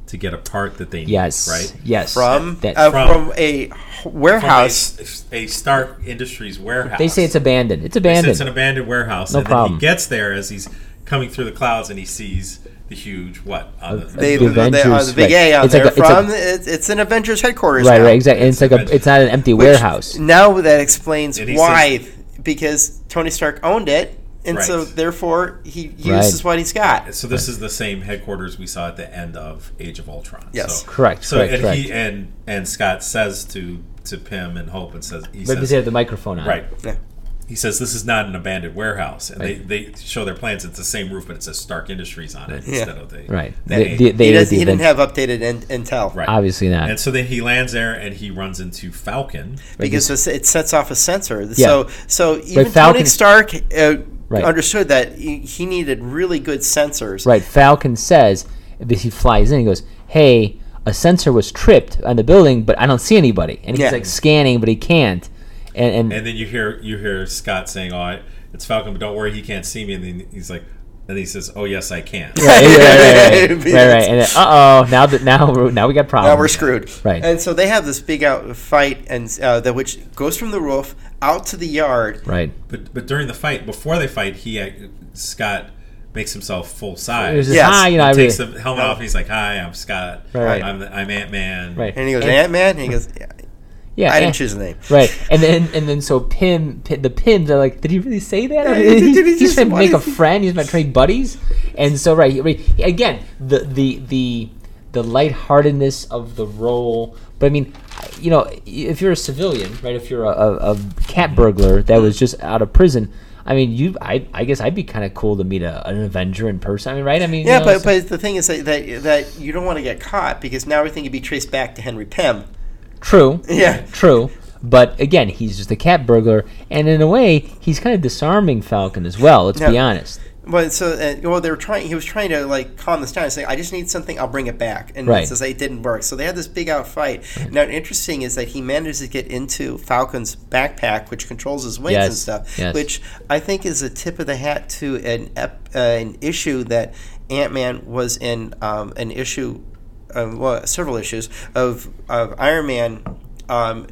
to get a part that they need. Yes. Right. Yes. From That- uh, From- from a warehouse. From a, a Stark Industries warehouse. They say it's abandoned. It's They say abandoned. it's an abandoned warehouse. No and problem. then he gets there as he's coming through the clouds and he sees the huge what on the, They, The the, the, Avengers, uh, the big right. A on It's like there a- it's from like- it's, it's an Avengers headquarters. right. now. Right. Exactly. And it's like a. Avengers. It's not an empty Which- warehouse. Now that explains And he why, says- because Tony Stark owned it, and Right. so therefore he uses Right. what he's got. So this is the same headquarters we saw at the end of Age of Ultron. Yes. So, Correct, So correct, and correct. he and and Scott says to to Pym and Hope and says he Right says because they have the microphone on. right. Yeah. He says this is not an abandoned warehouse, and Right. they, they show their plans. It's the same roof, but it says Stark Industries on it Yeah. instead of the Right. the The- name. the- they He, are does, the he didn't Avengers. have updated in, intel Right. Obviously not. And so then he lands there and he runs into Falcon. because it's- it sets off a sensor. So so even Tony Falcon- Stark uh, Right. understood that he, he needed really good sensors. Right. Falcon says, because he flies in, he goes, "Hey, a sensor was tripped on the building, but I don't see anybody." And he's Yeah. like scanning, but he can't. And and, And then you hear you hear Scott saying, "Oh, I, it's Falcon, but don't worry, he can't see me." And then he's like, and he says, "Oh yes, I can." right, right, right, right, right, right, right. And then, uh oh, now that now we're, now we got problems. Now we're screwed. Right. And so they have this big out fight, and uh, that which goes from the roof out to the yard. Right. But but during the fight, before they fight, he uh, Scott makes himself full size. It was just, Yes. hi, you know, He I takes really, the helmet off. And he's like, "Hi, I'm Scott. Right. I'm the, I'm Ant Man." right. And he goes, And- Ant Man. And he goes, yeah, Yeah, I didn't and- choose the name. Right, and then and then so Pym, Pym the Pyms are like, did he really say that? Or Yeah, he- did he he's just- trying to what make a is he- friend. He's trying to trade buddies, and so right, he- right he- again the the the the lightheartedness of the role. But I mean, you know, if you're a civilian, right? If you're a, a, a cat burglar that was just out of prison. I mean, you. I, I guess I'd be kind of cool to meet a, an Avenger in person. I mean, right? I mean, Yeah, you know, but so- but the thing is that, that that you don't want to get caught because now everything can be traced back to Henry Pym. true. Yeah. True. But again, he's just a cat burglar, and in a way, he's kind of disarming Falcon as well. Let's be Yeah. honest. But so uh, well, they were trying. He was trying to like calm this down and say, "I just need something. I'll bring it back." And Right. it says it didn't work. So they had this big out fight. Now, interesting is that he manages to get into Falcon's backpack, which controls his wings and Yes, stuff. yes. Which I think is a tip of the hat to an ep, uh, an issue that Ant-Man was in. Um, an issue, uh, well, several issues of of Iron Man. Um,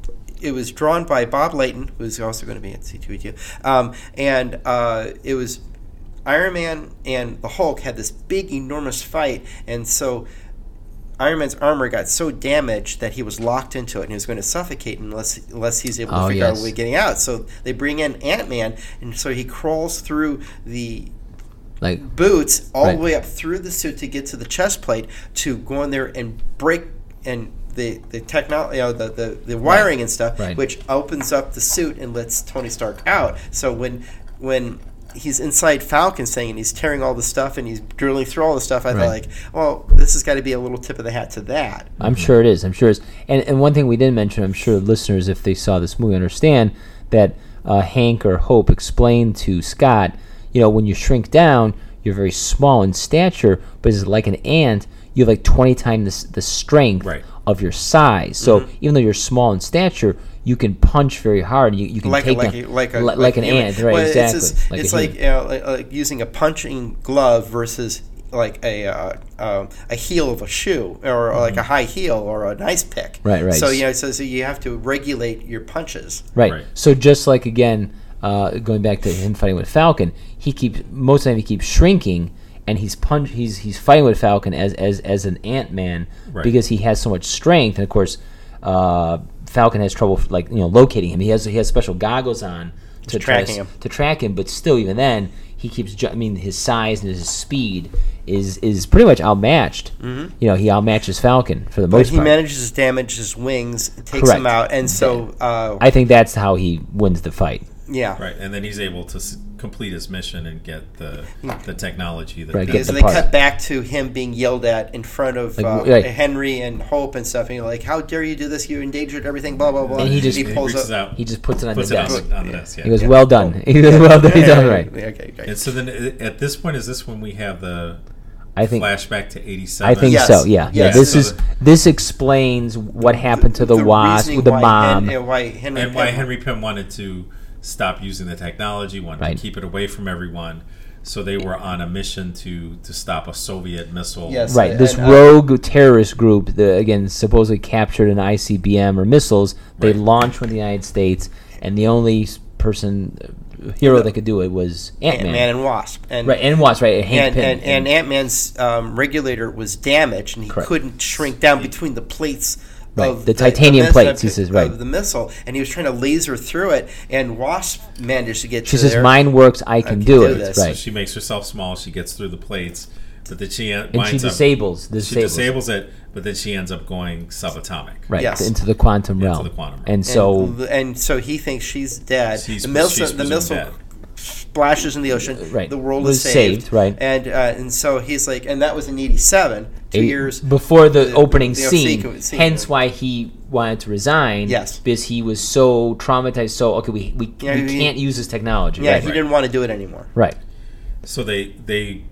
it was drawn by Bob Layton, who's also going to be at C two E two, um, and uh, it was Iron Man and the Hulk had this big, enormous fight, and so Iron Man's armor got so damaged that he was locked into it, and he was going to suffocate unless unless he's able to Oh, figure out yes. a way of getting out. So they bring in Ant-Man, and so he crawls through the Like, boots all Right. the way up through the suit to get to the chest plate to go in there and break and the the technology, you know, the, the the wiring and stuff, Right. which opens up the suit and lets Tony Stark out. So when when he's inside Falcon saying and he's tearing all the stuff and he's drilling through all the stuff, I Right. thought like, well, this has got to be a little tip of the hat to that. I'm sure it is. I'm sure it is. And and one thing we didn't mention, I'm sure listeners, if they saw this movie, understand that uh, Hank or Hope explained to Scott, you know, when you shrink down, you're very small in stature, but it's like an ant. You have like twenty times the, the strength Right. of your size. So Mm-hmm. even though you're small in stature, you can punch very hard. You, you can Like a, take like down, a, like a li- like, like an human. ant, right? Well, exactly. It's, just, like it's a like, human. you know, like, like using a punching glove versus like a uh, uh, a heel of a shoe or, or like a high heel or an ice pick. Mm-hmm. Right, right. So you know, so, so you have to regulate your punches. Right. Right. So just like again, uh, going back to him fighting with Falcon, he keeps most of the time he keeps shrinking, and he's punch he's he's fighting with Falcon as as as an Ant-Man Right. because he has so much strength, and of course, uh, Falcon has trouble like you know locating him. He has he has special goggles on to try tracking to, him. to track him, but still, even then, he keeps. Ju- I mean, his size and his speed is is pretty much outmatched. Mm-hmm. You know, he outmatches Falcon for the But most he part. manages to damage his wings, takes Correct. him out, and so uh, I think that's how he wins the fight. yeah. Right, and then he's able to s- complete his mission and get the the technology that Right, they- get Because the they part. cut back to him being yelled at in front of Like, uh, right. Henry and Hope and stuff, and you're like, "How dare you do this? You endangered everything." Blah blah blah. And he just- he pulls reaches up. out, He just puts it on puts the it on desk. the, on the desk. Yeah. He goes, Yeah. "Well done." He goes, "Well done." He's done right. Okay, okay. And so then, uh, at this point, is this when we have the I think. flashback to eighty-seven? I think Yes. so. Yeah. Yeah. Yes. This So is the- this explains what happened to the, Wasp reasoning with the why mom. Hen- uh, why Henry and why Pym- Henry Pym wanted to stop using the technology, wanted Right. to keep it away from everyone. So they were on a mission to, to stop a Soviet missile. Yes. Right, this And, uh, rogue terrorist group, that, again, supposedly captured an I C B M or missiles. They Right. launched from the United States, and the only s- person, uh, hero that could do it was Ant-Man. Ant-Man and Wasp. And, Right, and Wasp, right, Hank and, Pym. and, and Ant-Man's um, regulator was damaged, and he Correct. couldn't shrink down between the plates Right, of the titanium miss- plates, he of- says, right. of the missile, and he was trying to laser through it, and Wasp managed to get She to says, there. "Mine works. I can, can do, do it." this. So Right, she makes herself small. She gets through the plates, but then she en- and she winds up. disables. She disables. disables it, but then she ends up going subatomic. Right, Yes. into the quantum Into realm. the quantum realm. And so, and, and so he thinks she's dead. She's- the missile, she's the presumed missile dead. splashes in the ocean. Right. The world Was is saved. saved, right. And uh, and so he's like, and that was in eighty-seven, two eight- years before the, the- opening the scene, sequ- scene. hence why he wanted to resign. Yes. Because he was so traumatized. So, okay, we, we, Yeah, we he- can't use this technology. Yeah, right, he right. didn't want to do it anymore. Right. So they they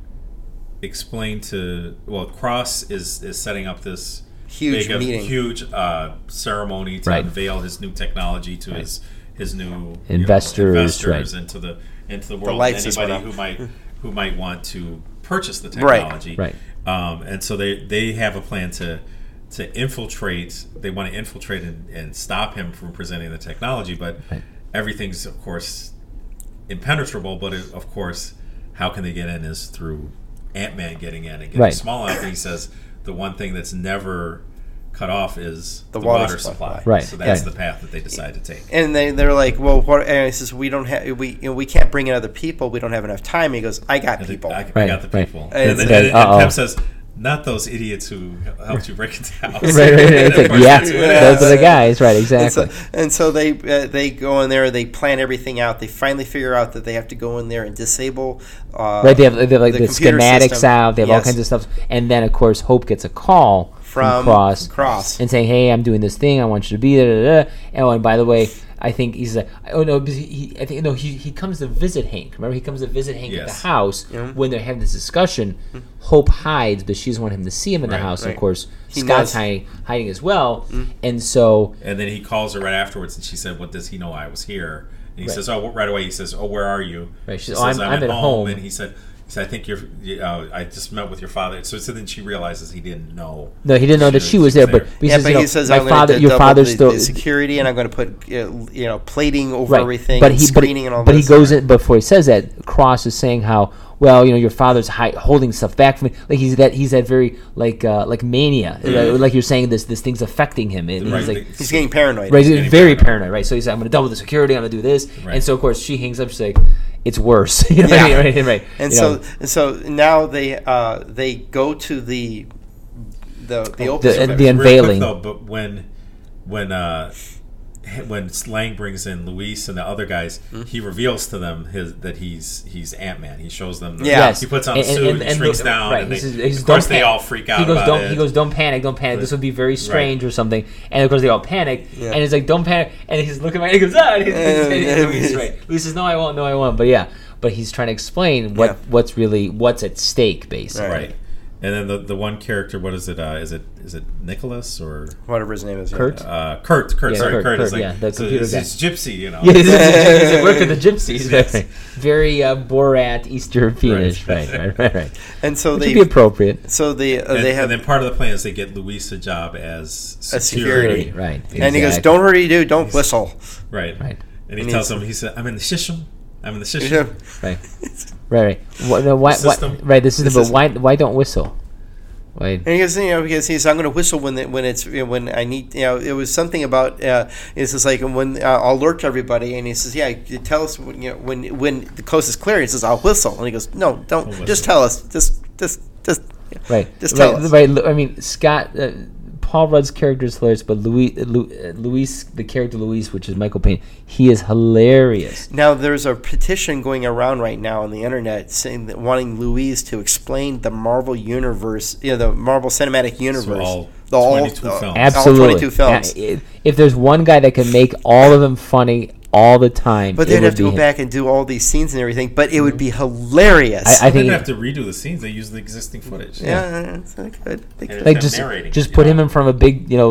explain to well, Cross is is setting up this Huge big, uh, meeting. huge uh, ceremony to Right. unveil his new technology to Right. his his new Investors, you know, investors right. into the into the world. lights just Anybody went who might who might want to purchase the Right. technology, Right. Um, and so they they have a plan to to infiltrate. They want to infiltrate and, and stop him from presenting the technology, but Right. everything's of course impenetrable. But it, of course, how can they get in is through Ant-Man getting in and getting Right. small enough. And he says the one thing that's never cut off is The the, water water, supply. supply. Right. So that's Yeah. the path that they decide to take. And they they're like, well, what? And he says, we don't have we you know, we can't bring in other people. We don't have enough time. He goes, I got And the- people. I, I Right, got the right. people. And And, then, it's and, like, and uh-oh. Pym says, not those idiots who helped you break into the house. Right, right, right. It's Of like, course, yeah, that's who it those is. are the guys. Right, And exactly. so, and so they uh, they go in there. They plan everything out. They finally figure out that they have to go in there and disable. Uh, Right, they have, they have like the, computer schematics system. out. They have all Yes. kinds of stuff, and then of course Hope gets a call from, From Cross, Cross. and saying, "Hey, I'm doing this thing. I want you to be there." Da, da, da. And, oh, and by the way, I think he's like, "Oh no," because he, he, I think no, he, he comes to visit Hank. Remember, he comes to visit Hank at Yes. the house Yeah. when they're having this discussion. Hope hides, but she doesn't want him to see him in the Right, house. And right. of course, He Scott's knows. hiding, hiding as well, and so And then he calls her right afterwards, and she said, "What does he know? I was here." And he Right. says, "Oh," right away. He says, "Oh, where are you?" Right, she She says, "Oh, I'm- I'm at home." And he said, "He said, I think you're. Uh, I just met with your father." So, so then she realizes he didn't know. no, he didn't know that she was there, but he Yeah, says, but you know, he says, my I'm father, going your to father's the, still the security, and I'm going to put uh, you know plating over right. everything, but and he, screening but, and all but this. he goes in before he says that. Cross is saying how well, you know, your father's hi- holding stuff back from me. Like he's that he's that very like uh, like mania. Like, like you're saying, this this thing's affecting him. And Right. he's like. He's getting paranoid. Right, he's getting very paranoid. paranoid, right? So he's like, I'm going to double the security, I'm going to do this. Right. And so, of course, she hangs up, she's like, it's worse. You know what I Yeah. mean? Right, right. And You so, know, and so now they uh, they go to the the the The- open. the Real unveiling. Quick, though, but when when uh, when Lang brings in Luis and the other guys, Hmm? he reveals to them his that he's he's Ant Man. He shows them. The, Yeah. Yes. He puts on And- the and- suit. and- he and shrinks the- down. right, And he they, says- he says, of course, "Don't they pan-" all freak out He goes, about don't. it. He goes, don't panic, don't panic. This would be very strange or something. And of course, they all panic. Yeah. And he's like, don't panic. And he's looking at. He goes, ah. And he's, and he's right. Luis says, no, I won't. No, I won't. But yeah, but he's trying to explain what Yeah. what's really what's at stake, basically. Right. Right. And then the, the one character, what is it? Uh, is it is it Nicholas or Whatever his name is. Kurt? uh, Kurt? Kurt, Yeah, sorry, Kurt, Kurt, is Kurt, like yeah, the so computer it's, guy. it's gypsy, you know. Yeah, he's, he's, he's at work with the gypsies. Yes. Right. Very uh, Borat, East Europeanish. Right, Right. right, right, right. And so Which they would be appropriate. so they uh, And, they have and then part of the plan is they get Luis a job as As security. security. Right. and he goes, exactly. "Don't hurry, dude. Don't whistle." Right. Right. And he And tells he's- him, he said, "I'm in the shisham. I'm in the shisham." Yeah. Right. Right, right. What, no, why, why, System. right, this is The the, but system. why, why don't whistle? Why? And he goes, you know, because he's, I'm going to whistle when the, when it's you know, when I need, you know, it was something about, uh, it's just like when uh, I'll alert everybody, and he says, yeah, you tell us when, you know, when when the coast is clear. He says, I'll whistle, and he goes, no, don't, Don't just whistle. tell us, just just just. Right. Just tell right, us. right. I mean, Scott, uh, Paul Rudd's character is hilarious, but Louis, uh, Lu- uh, Luis, the character Luis, which is Michael Payne, he is hilarious. Now there's a petition going around right now on the internet saying that wanting Louise to explain the Marvel universe, you know, the Marvel Cinematic Universe, all the all- twenty-two uh, films. Absolutely. all twenty-two films. Yeah, i- if there's one guy that can make all of them funny all the time, But it they'd would have to be go him. back and do all these scenes and everything. But it would be hilarious. I, I They think didn't have to redo the scenes. They used the existing footage. yeah, they could. They And could. like them just narrating, just you put know. him in front of a big, you know,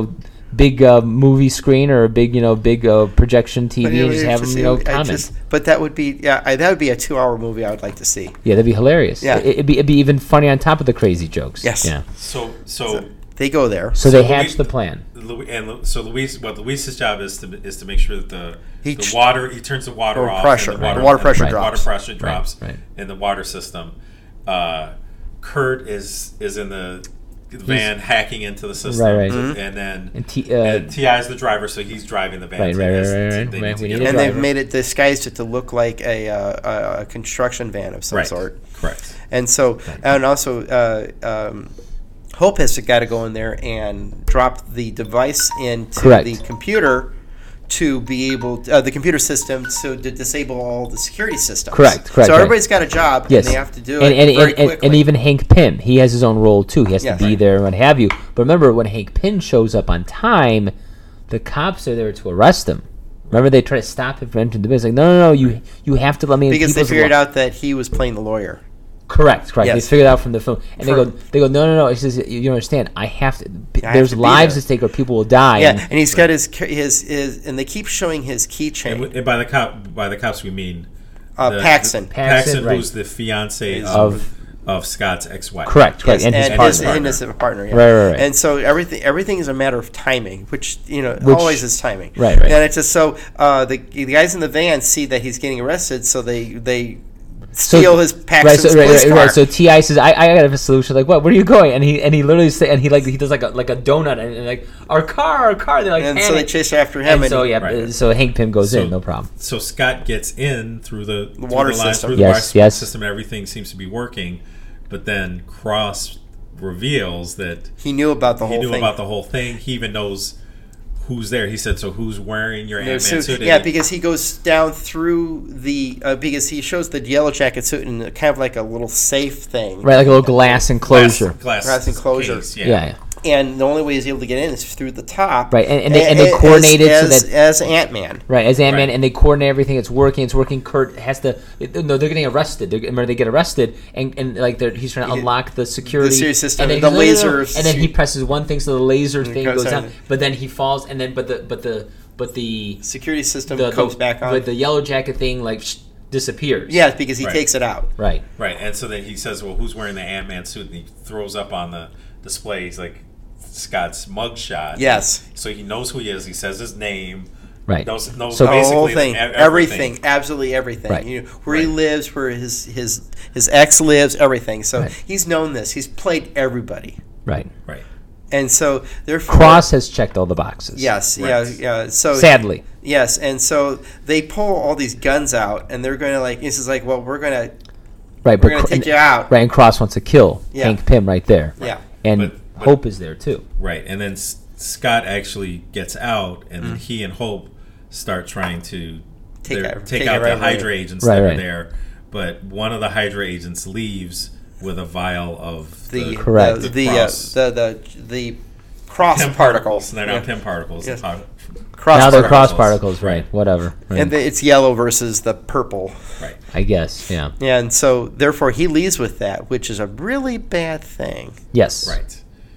big uh, movie screen or a big you know big uh, projection T V But and it just would have them you know I comment. just- but that would be yeah, I, that would be a two-hour movie I would like to see. Yeah, that'd be hilarious. Yeah. It, it'd be it'd be even funny on top of the crazy jokes. Yes. Yeah. So so. So they go there. So, So they Louis- hatch the plan. Lu- And Lu- so Luis, what Luis's job is to is to make sure that the He the ch- water he turns the water Or off, pressure, and right. The water pressure and drops. Water pressure drops right. in the water system. Uh, Kurt is is in the van hacking into the system, Right, right. Mm-hmm. and then And T- uh, and T I is the driver, so he's driving the van. Right, to right, this- right, right, to- right. they Right, need to we get need a And it. they've driver. made it disguised it to look like a, uh, a construction van of some Right, sort. correct. And so, and also, uh, um, Hope has got to go in there and drop the device into Correct. the computer to be able, uh, the computer system, so to disable all the security systems. Correct, correct, So right. everybody's got a job, Yes. and they have to do and, it and, very and, and, quickly. and even Hank Pym, he has his own role too. He has Yes. to be Right. there and what have you. But remember, when Hank Pym shows up on time, the cops are there to arrest him. Remember, they try to stop him from entering the business. Like, no, no, no, you you have to let me in. because they people's figured lo-" out that he was playing the lawyer. Correct, correct. Yes. They figured out from the film, and they For- go, they go, no, no, no. He says, you don't understand. I have to. p- I have there's to be lives there." at stake, or people will die. Yeah, and- and he's got his his his, and they keep showing his And, keychain. w- and by the cop by the cops we mean Uh, the- Paxton. the- Paxton, Paxton, right. who's the fiance Is- of of Scott's ex-wife. correct, correct, Yes, and, his and partner. his, and his partner, yeah. Right, right, right. And so everything everything is a matter of timing, which you know Which- always is timing. right, right. And it's just so uh, the the guys in the van see that he's getting arrested, so they they steal his Paxton's right, so, right, police right, car. right. So T I says, I, I got a solution. Like, what? Where are you going? And he and he literally say, and he like he does like a like a donut and, and like our car, our car. They're like, and so panic. they chase after him, And and, so yeah, Right. so Hank Pym goes So- in, no problem. So Scott gets in through the, through water the line, system. through the Yes, water yes. system, and everything seems to be working. But then Cross reveals that he knew about the he whole knew thing. about the whole thing. He even knows who's there. He said, "So who's wearing your No, Ant-Man so- suit?" And yeah, he- because he goes down through the uh, because he shows the yellow jacket suit in kind of like a little safe thing. Right, like a little glass enclosure. glass, Glass enclosure. case, Yeah, yeah. And the only way he's able to get in is through the top. Right, and- and they- and A- they a- coordinate it so as, that- as Ant-Man. Right, as Ant Man, Right. and they coordinate everything. It's working. It's working. Kurt has to. No, they're getting arrested. They're, remember, they get arrested, and, and like they're, he's trying to He- unlock the security, the security system, and then the he- no, no, no, no. laser and then he shoot- presses one thing, so the laser thing goes goes down. down. But then he falls, and then but the but the but the Security system the, comes the, back on. But the yellow jacket thing like sh- disappears. Yeah, because he Right. takes it out. Right. Right, and so then he says, "Well, who's wearing the Ant-Man suit?" And he throws up on the display. He's like Scott's mugshot. Yes. So he knows who he is. He says his name. Right. Knows, knows So- The basically whole thing, e- everything, absolutely everything. Right. You know, where he Right. lives, where his his his ex lives, everything. So Right. he's known this. He's played everybody, Right. Right. and so therefore, Cross has checked all the boxes. Yes, Right. yeah, yeah. So Sadly. yes, and so they pull all these guns out, and they're going to like. This is like, well, we're going to Right. we're but going to Cr- take you out. Right, and Cross wants to kill Yeah. Hank Pym right there. Yeah. And But- but- Hope is there too. Right, and then S- Scott actually gets out, and Mm. then he and Hope start trying to Take their- out- take, take out it the right away. Hydra agents Right, that right. are there. But one of the Hydra agents leaves with a vial of The Correct. the the the, uh, cross. the the the cross Pym particles. And they're now Yeah. Pym particles. Yes. Uh, Cross now they're particles. cross particles, right? Whatever. Right. And the, it's yellow versus the purple. Right. I guess. Yeah. Yeah, and so therefore he leaves with that, which is a really bad thing. Yes. Right.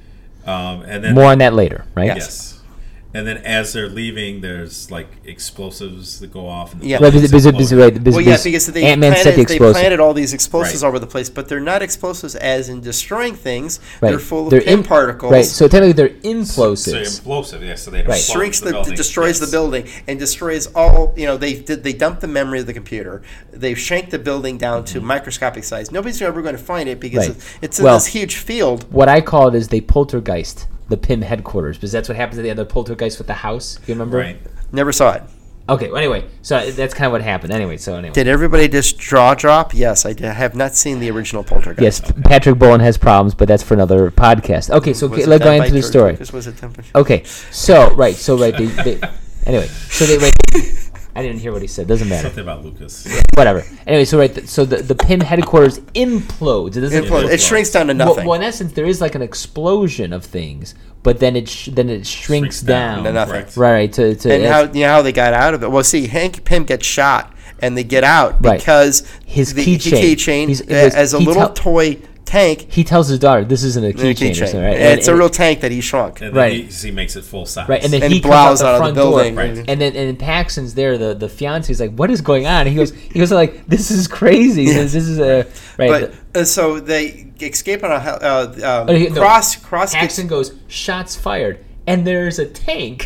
Um, and then More on that later, right? Yes. Yes. And then as they're leaving, there's like explosives that go off. And the Yeah. Right, buildings busy, busy, busy, explode. right, busy, Well, yeah, busy- because they Ant-Man set planted, the they explosive. planted all these explosives Right. all over the place, but they're not explosives as in destroying things. Right. They're full of They're pin im- particles. Right, so technically they're So implosives. implosive, yeah. So they Right. explode shrinks the, the, building. destroys Yes. the building and destroys all. You know, they did they dump the memory of the computer. They've shanked the building down to microscopic size. Nobody's ever going to find it because Right. it's, it's in Well- this huge field. What I call it is they poltergeist the Pym headquarters, because that's what happens at the other poltergeist with the house. You remember? Right. Never saw it. Okay. Well, anyway, so that's kind of what happened. Anyway, so anyway. Did everybody just draw drop? Yes, I, did. I have not seen the original Poltergeist. Yes, Patrick Bowen has problems, but that's for another podcast. Okay, so Was okay, it let's go done by into the George story. Lucas? Was it done by- Okay, so right, so right, they, they anyway, so they right. I didn't hear what he said. Doesn't matter. Something about Lucas. Whatever. Anyway, so right, th- so the the Pym headquarters implodes. It doesn't. Implodes. It shrinks down to nothing. Well, well, in essence, there is like an explosion of things, but then it sh- then it shrinks, Shrinks down. down. To nothing. Correct. Right, right. To, to And it's- how you know how they got out of it? Well, see, Hank Pym gets shot, and they get out Right. because His the keychain. keychain He's- it uh, was- as a he little tell- toy tank. He tells his daughter, "This isn't a keychain, or something, right?" And it's a real tank that he shrunk. And then Right. he, he makes it full size. Right, and then And he he comes blows out out the of the front door, building. Right. and then and Paxton's there. The the fiance is like, "What is going on?" And he goes, "He goes like, this is crazy. This, this is a right." But uh, so they escape on a hel- uh, um, Oh, he- no. cross cross. Paxton goes, "Shots fired," and there's a tank.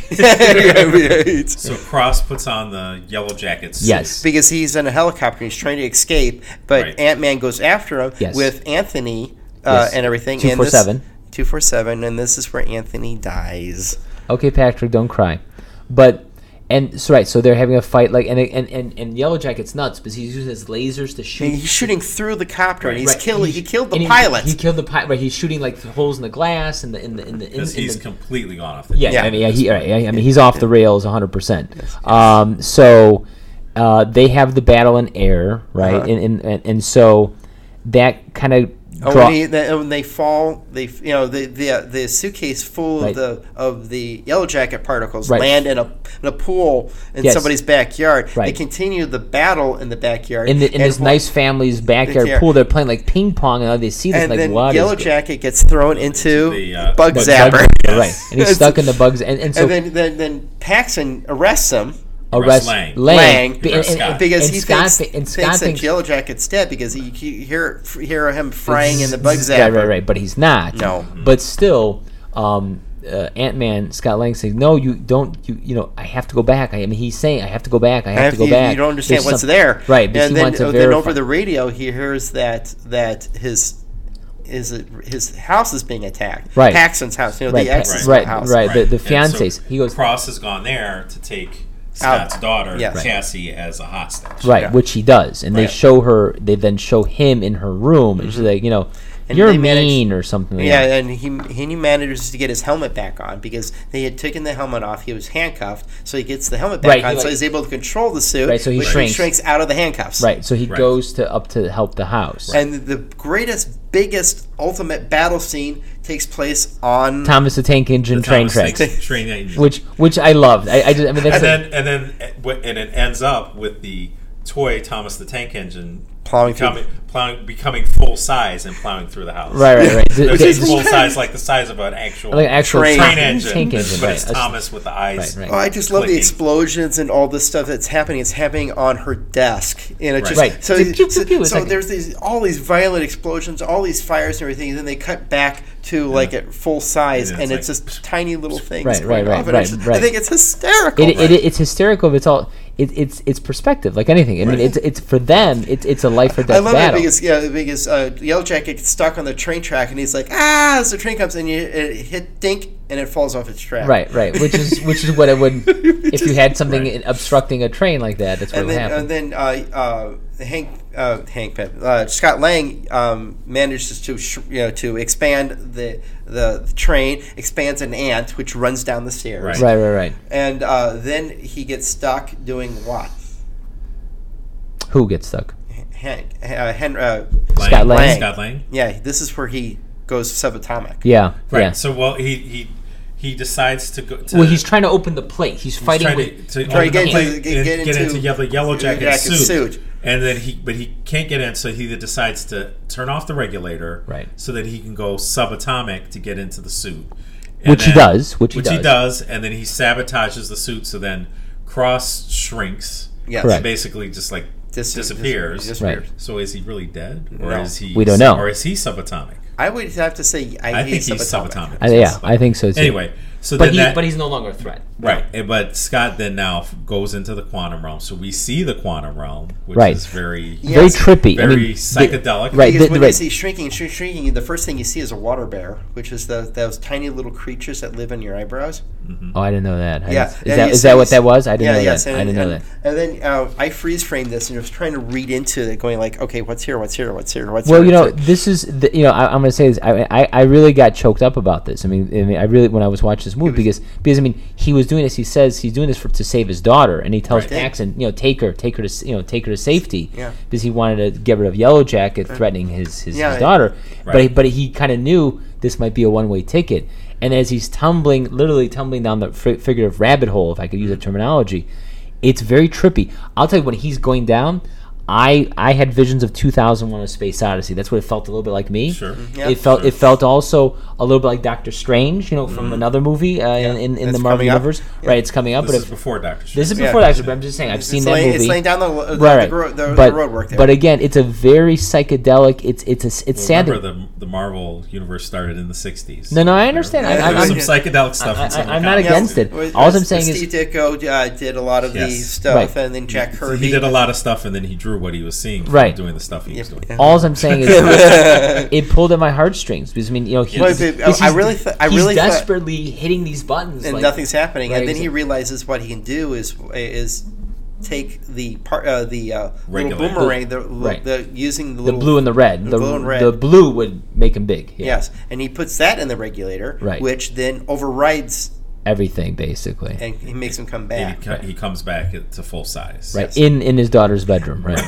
gets- So Cross puts on the yellow jacket suit. Yes. because he's in a helicopter, he's trying to escape, but Right. Ant Man goes after him Yes. with Anthony uh, Yes. and everything. two forty-seven. Two four seven, and this is where Anthony dies. Okay, Patrick, don't cry. But and so right, so they're having a fight like and and and, and Yellow Jacket's nuts because he's using his lasers to shoot. And he's shooting through the copter, and he's Right, killed. he's- He killed the and he- pilot. He, killed the pilot. Right, he's shooting like holes in the glass and the in the in the in, Because in he's the, completely gone off the yeah, Yeah. I mean, yeah, he, right, I mean, he's off the rails one hundred percent. Um, so uh, they have the battle in air, right, Uh-huh. and, and, and and so that kind of Oh, draw. when, he, the, when they fall, they you know the the, the suitcase full Right. of the of the yellow jacket particles Right. land in a in a pool in Yes. somebody's backyard. They Right. continue the battle in the backyard. in, the, in and this wh- nice family's backyard Yeah. pool, they're playing like ping pong, and they see this and like then what is Yellow go- Jacket gets thrown into the, uh, bug bug- zapper. bug- Yes. right, and he's stuck in the bugs, and, and so and then, then then Paxton arrests him. arrest Lang. Lang, Lang, Be- and- and- Scott. because and he Scott, thinks, and Scott thinks that thinks Yellow Jacket's dead because he, he hear hear him frying in the bug zapper. Right, right, right. But he's not. No. But still, um, uh, Ant Man, Scott Lang saying, "No, you don't. You you know, I have to go back. I, I mean, he's saying I have to go back. I have, I have to go you, back. you don't understand There's what's some- there, right? Because And he then, wants to uh, then verify. over the radio, he hears that that his his his house is being attacked. Right. Paxton's house. You know, right, the Pa- ex's right, house. right. The, the And so fiance's. he goes Cross has gone there to take Out. Scott's daughter, Yes. Right. Cassie, as a hostage. right, yeah. which he does, and they Right. show her. They then show him in her room, and she's like, you know, And you're they manage- mean or something. Like Yeah, that. and he he manages to get his helmet back on because they had taken the helmet off. He was handcuffed, so he gets the helmet back Right, he on. like- so he's able to control the suit. Right, so he which shrinks. shrinks out of the handcuffs. Right. So he Right. goes to up to help the house. And the greatest, biggest, ultimate battle scene takes place on Thomas the Tank Engine The train Thomas tracks, Tank Train engine. which which I loved. I, I just I mean that's and a- then and then uh, wh- and it ends up with the toy Thomas the Tank Engine Plowing through- becoming, plowing, becoming full size and plowing through the house. right, right, right. Which The- is the- full size, like the size of an actual like an actual Train. train engine, tank engine, but right? it's That's- Thomas with the eyes. Right, right. Oh, I just love the clicking. explosions and all this stuff that's happening. It's happening on her desk, and it just Right. so, Pew, pew, so, pew. It's so like- there's these all these violent explosions, all these fires and everything, and then they cut back to like at full size, And and it's it's, like- just tiny little things. Right, right, going right, off, and right, it's just- right. I think it's hysterical. It, it, it's hysterical. But it's all it, it's it's perspective, like anything. I mean, Right. it's it's for them. It's it's a life or I death love battle. it because yeah, because uh, Yellow Jacket gets stuck on the train track, and he's like, ah, as the train comes, and you it hit dink, and it falls off its track. Right, right. Which is which is what it would if you had something Right. obstructing a train like that. That's what And would then, happen. and then uh, uh, Hank, uh, Hank, uh, Scott Lang um, manages to, sh- you know, to expand the, the the train, expands an ant which runs down the stairs, Right. right, right, right. and uh, then he gets stuck doing what? Who gets stuck? Hank, uh, Hen- uh, Lang, Scott Lang. Scott Lang. yeah, this is where he goes subatomic. Yeah, Right. yeah. So well, he he he decides to go. To, Well, he's trying to open the plate. He's he's fighting trying with. to, to Try to open get the plate into- get- and get get into into yellow yellow jacket Jacket suit. suit. And then he, but he can't get in, so he decides to turn off the regulator, Right. so that he can go subatomic to get into the suit. And Which he does, which he does. does, and then he sabotages the suit. So then Cross shrinks, Yes. Correct. and basically just like Dis- disappears. dis- Right. disappears. So is he really dead, or No. is he? We don't know. Or is he subatomic? I would have to say I, I hate think he's subatomic. subatomic. I, yeah, I think so too. Anyway, so but then he, that, but he's no longer a threat. right. and- But Scott then now f- goes into the quantum realm, so we see the quantum realm, which Right. is very, Yeah. Very Yes. trippy. very I mean, the- psychedelic. right. Because the- when right. you see shrinking, shrink, shrinking, the first thing you see is a water bear, which is the those tiny little creatures that live in your eyebrows. Oh, I didn't know that. I Yeah, didn't- is yeah, that you is see- that what that was? I didn't yeah, know yes, that. and, I didn't know and, that. and then uh, I freeze framed this and I was trying to read into it, going like, okay, what's here, what's here, what's here, what's Well, here. you know, what's here? this is the, you know, I, I'm going to say this. I, I I really got choked up about this. I mean, I mean, I really when I was watching this movie because because I mean, he was doing this. He says he's doing this for to save his daughter, and he tells Right. Paxton, you know, take her, take her to s- you know, take her to safety. Yeah. Because he wanted to get rid of Yellow Jacket, threatening his his, Yeah, his daughter. But he, Right. but he kind of knew this might be a one way ticket. And as he's tumbling, literally tumbling down the fi- figurative rabbit hole, if I could use that terminology, it's very trippy. I'll tell you, when he's going down, I I had visions of two thousand one: A Space Odyssey. That's what it felt a little bit like me. Sure. Yeah. It felt Sure. it felt also a little bit like Doctor Strange, you know, from another movie uh, in in, in It's the Marvel coming up. universe. Yeah. Right, it's coming up. This but is if, before Doctor Strange. this is Yeah. before Doctor Strange. I'm just saying I've It's seen that laying, movie. It's laying down the, the, right, the, gro- the, but, the road work there. But again, it's a very psychedelic. It's it's a, it's Well, sad. remember, that- the the Marvel universe started in the sixties. No, no, I understand. I- There I- was I'm- some psychedelic stuff. I- in some of the I'm not comics. against it. Well, All uh, I'm saying is- Steve Ditko uh, did a lot of the Yes. stuff, Right. and then Jack Kirby. He did a lot of stuff, and then he drew what he was seeing from Right. doing the stuff he was doing. Yeah. All I'm saying is it pulled at my heartstrings because I mean, you know, he's, Well, but, uh, because I he's- really th- I he's really thought- desperately hitting these buttons and like- nothing's happening. Right, And then he exactly. realizes what he can do is is take the part uh, the uh, little Regulate. boomerang, the, Right. the using the, the little blue and the red. the The, blue and red. the blue would make him big. Yeah. Yes, and he puts that in the regulator, Right. which then overrides Everything basically. and he makes him come And back. he, co- he comes back to full size. Right Yes. in in his daughter's bedroom. Right.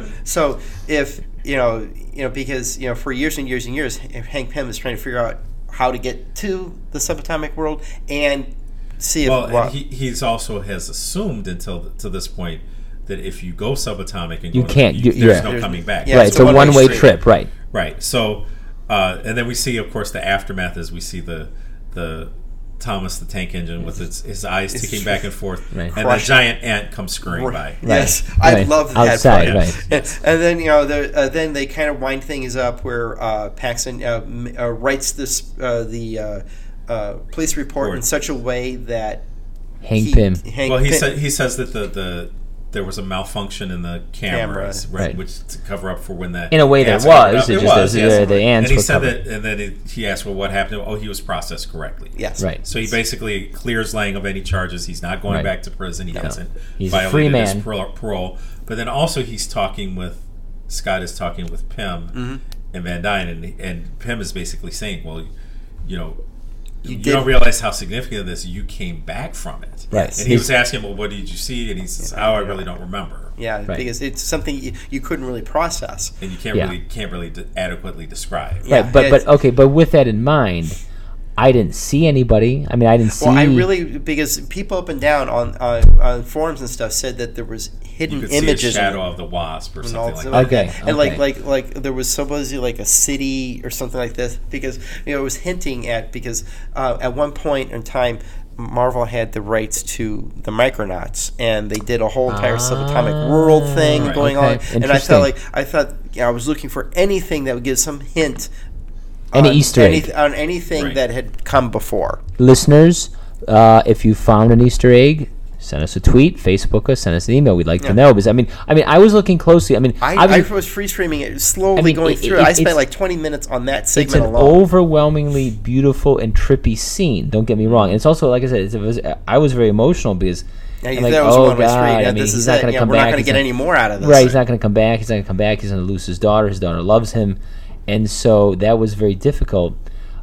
So if you know, you know, because you know, for years and years and years, Hank Pym is trying to figure out how to get to the subatomic world and see if Well, well, and he he's also has assumed until to this point that if you go subatomic and You go to- can't- you- there's yeah. no There's- coming back. yeah, right. it's It's a a one-way one way street. trip. Right. Right. So, uh, and then we see, of course, the aftermath as we see the the Thomas the Tank Engine with its his eyes It's ticking back and forth, Right. and a Crushing. giant ant comes scurrying by. Yes, I Right. love that Outside, part. right. And, and then you know, the, uh, then they kind of wind things up where uh, Paxton uh, m- uh, writes this uh, the uh, uh, police report Report. in such a way that Hank he, Pym. Hank Well, he Pym- said he says that the, the there was a malfunction in the cameras, Camera. right, Right. which to cover up for when that In a way there ants were covered was, up. it It just was, the- yes. the- the ants and he were said covered. that, and then it, he asked, "Well, what happened?" Oh, he was processed correctly. yes, Right. So he basically clears Lang of any charges. He's not going Right. back to prison. He hasn't He's a violated free his man. parole, parole. But then also he's talking with Scott is talking with Pym Mm-hmm. and Van Dyne, and and Pym is basically saying, "Well, you know." You You, did- don't realize how significant this. You came back from it, Right. And he He's- was asking, "Well, what did you see?" And he says, "Oh, I really don't remember." Yeah, Right. because it's something you, you couldn't really process. And you can't Yeah. really can't really de- adequately describe. Yeah, Right. But it's- but okay. But with that in mind, I didn't see anybody. I mean, I didn't see. Well, I really because people up and down on uh, on forums and stuff said that there was hidden You could images see a in shadow it of the wasp or and something all like stuff that. Okay, and like okay. like like there was supposedly like a city or something like this because you know it was hinting at because uh, at one point in time Marvel had the rights to the Micronauts, and they did a whole entire subatomic world thing Right. going Okay, on. And I interesting. felt like I thought you know, I was looking for anything that would give some hint. Any on Easter any- egg. on anything Right. that had come before. Listeners, uh, if you found an Easter egg, send us a tweet, Facebook us, send us an email. We'd like Yeah. to know because I mean, I mean, I was looking closely. I mean, I, I I was, was free streaming it, slowly I mean, going it- through it- it. I it's- spent like twenty minutes on that it's segment an alone. overwhelmingly beautiful and trippy scene. Don't get me wrong. And it's also like I said, it's, it was, I was very emotional because Yeah, I'm you like, thought it was oh a one-way God, street. I Yeah, mean, this he's is not it. going to Yeah, come we're back. not going to He's get not- any more out of this. Right, he's not going to come back. He's not going to come back. He's going to lose his daughter. His daughter loves him, and so that was very difficult.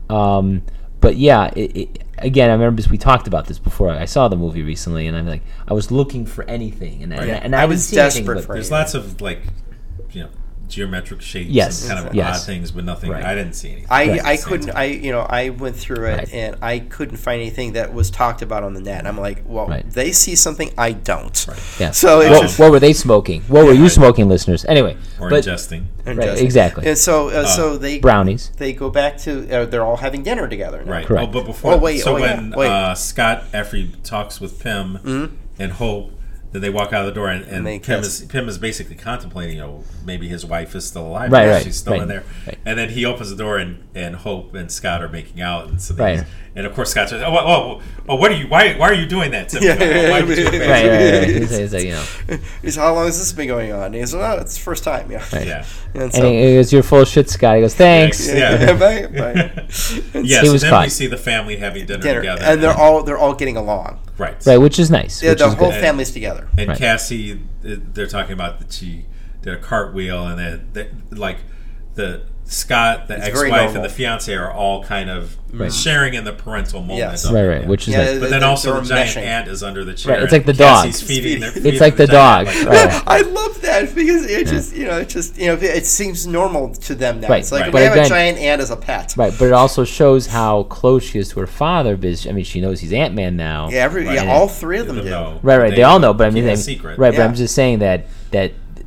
Um, but yeah, it, it, again, I remember because we talked about this before. I saw the movie recently, and I'm like, I was looking for anything, and, and, Right. and I, I didn't was see anything, desperate but- for There's Yeah. lots of like, you know, geometric shapes Yes. and kind of Yes. odd things, but nothing. Right. I didn't see anything. I, Right. I couldn't I you know I went through it Right. and I couldn't find anything that was talked about on the net. I'm like, well, Right. they see something I don't. Yeah. So it's what, just what were they smoking? What were you right. smoking, listeners? Anyway, or but ingesting. right, just- exactly. And so uh, so they brownies. they go back to uh, they're all having dinner together. Now. Right. Correct. Oh, but before. Oh, wait, So oh, yeah, when wait. Uh, Scott after he talks with Pym Mm-hmm. and Hope, then they walk out of the door, and, and, And they Pym kiss. is Pym is basically contemplating, you know, maybe his wife is still alive. Right, maybe right, She's still right, in there. right. And then he opens the door, and, and Hope and Scott are making out, and so they, Right. and of course Scott says, "Oh, oh, oh, what are you? Why, why are you doing that to me? Yeah, yeah, Why would you yeah, do yeah. that?" Right, right, right. He's, he's like, you know, He said, how long has this been going on? And he said, oh, it's the first time. Yeah. Right. Yeah. And and so, he he goes, "You're full of shit, Scott." He goes, "Thanks." Yeah. bye, bye. And Yes, He and was then caught. we see the family having dinner, dinner, together, and they're all they're all getting along. right. Right, which is nice. Yeah, which the is whole good. family's together. And Right. Cassie, uh, they're talking about that she did a cartwheel, and that, that like the Scott, the It's very ex-wife, normal. and the fiance are all kind of Right. sharing in the parental moment. Yes. of Right, it, right, yeah. which is Yeah, nice. But then they're- also they're the giant meshing. ant is under the chair. Right, it's like and the Cassie's dog. feeding their- It's feeding like the giant dog. ant, Right. I love that because it just you know it just you know it seems normal to them now. Right, It's like right. we But have again- a giant ant as a pet. Right, but it also shows how close she is to her father. Because I mean, she knows he's Ant Man now. Yeah, every Right. yeah, all three of them They do. know. Right, right. They, all know, but I mean, keep it a they, secret. right. But Yeah. I'm just saying that that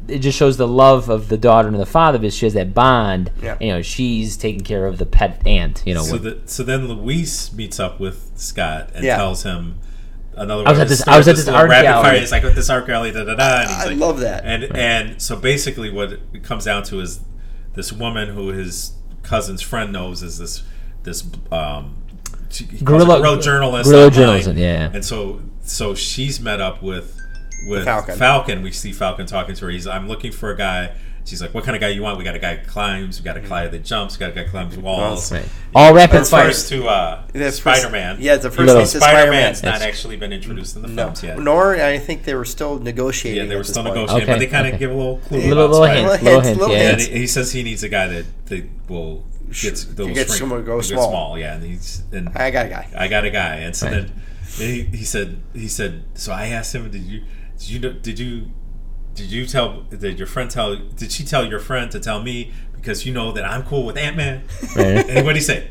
it just shows the love of the daughter and the father because she has that bond. Yeah. You know, she's taking care of the pet aunt. You know, So, with, the, so then Luis meets up with Scott and Yeah. tells him another. I was way at to this- start I was at this little art rapid gallery. fire. It's like with this art gallery, da da da. And he's I like- love that. And and so basically, what it comes down to is this woman who his cousin's friend knows is this this um. She, he calls her Guerrilla- guerrilla journalist. guerrilla online. journalism, yeah. And so so she's met up with with Falcon. Falcon. We see Falcon talking to her. He's I'm looking for a guy. She's like, what kind of guy you want? We got a guy that climbs. We got a guy that jumps. We got a guy that climbs walls. right. All rapid That's fire. First to uh, That's first- Spider-Man. Yeah, the first Little- piece of Spider-Man. Spider-Man's not That's- actually been introduced in the No, films yet. nor I think they were still negotiating. Yeah, they at were this still point. negotiating, Okay, but they kind of okay. give a little clue Little- about little Spider-Man. hint, little hint, little yeah. And hints. he he says he needs a guy that, that will get the Get someone to go small. Yeah, and he's and I got a guy. I got a guy, and so Right. then he, he said he said so. I asked him, did you did you know, did you did you tell did your friend tell did she tell your friend to tell me because you know that I'm cool with Ant-Man? Right. And what did he say?